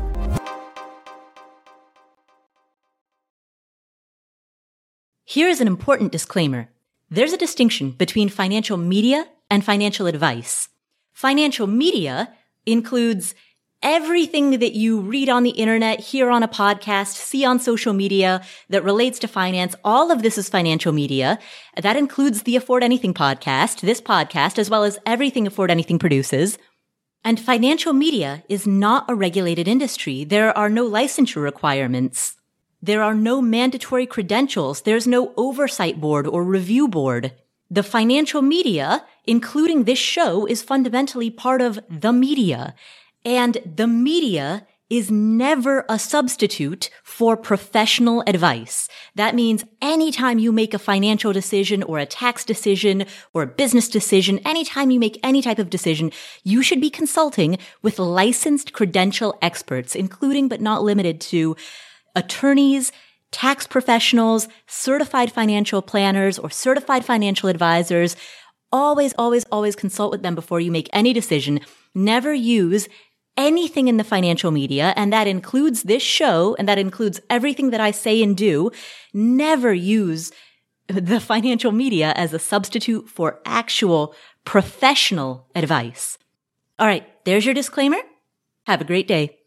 Here is an important disclaimer. There's a distinction between financial media and financial advice. Financial media includes everything that you read on the internet, hear on a podcast, see on social media that relates to finance. All of this is financial media. That includes the Afford Anything podcast, this podcast, as well as everything Afford Anything produces. And financial media is not a regulated industry. There are no licensure requirements. There are no mandatory credentials. There's no oversight board or review board. The financial media, including this show, is fundamentally part of the media. And the media is never a substitute for professional advice. That means anytime you make a financial decision or a tax decision or a business decision, anytime you make any type of decision, you should be consulting with licensed credential experts, including but not limited to attorneys, tax professionals, certified financial planners, or certified financial advisors. Always consult with them before you make any decision. Never use anything in the financial media, and that includes this show, and that includes everything that I say and do. Never use the financial media as a substitute for actual professional advice. All right, there's your disclaimer. Have a great day.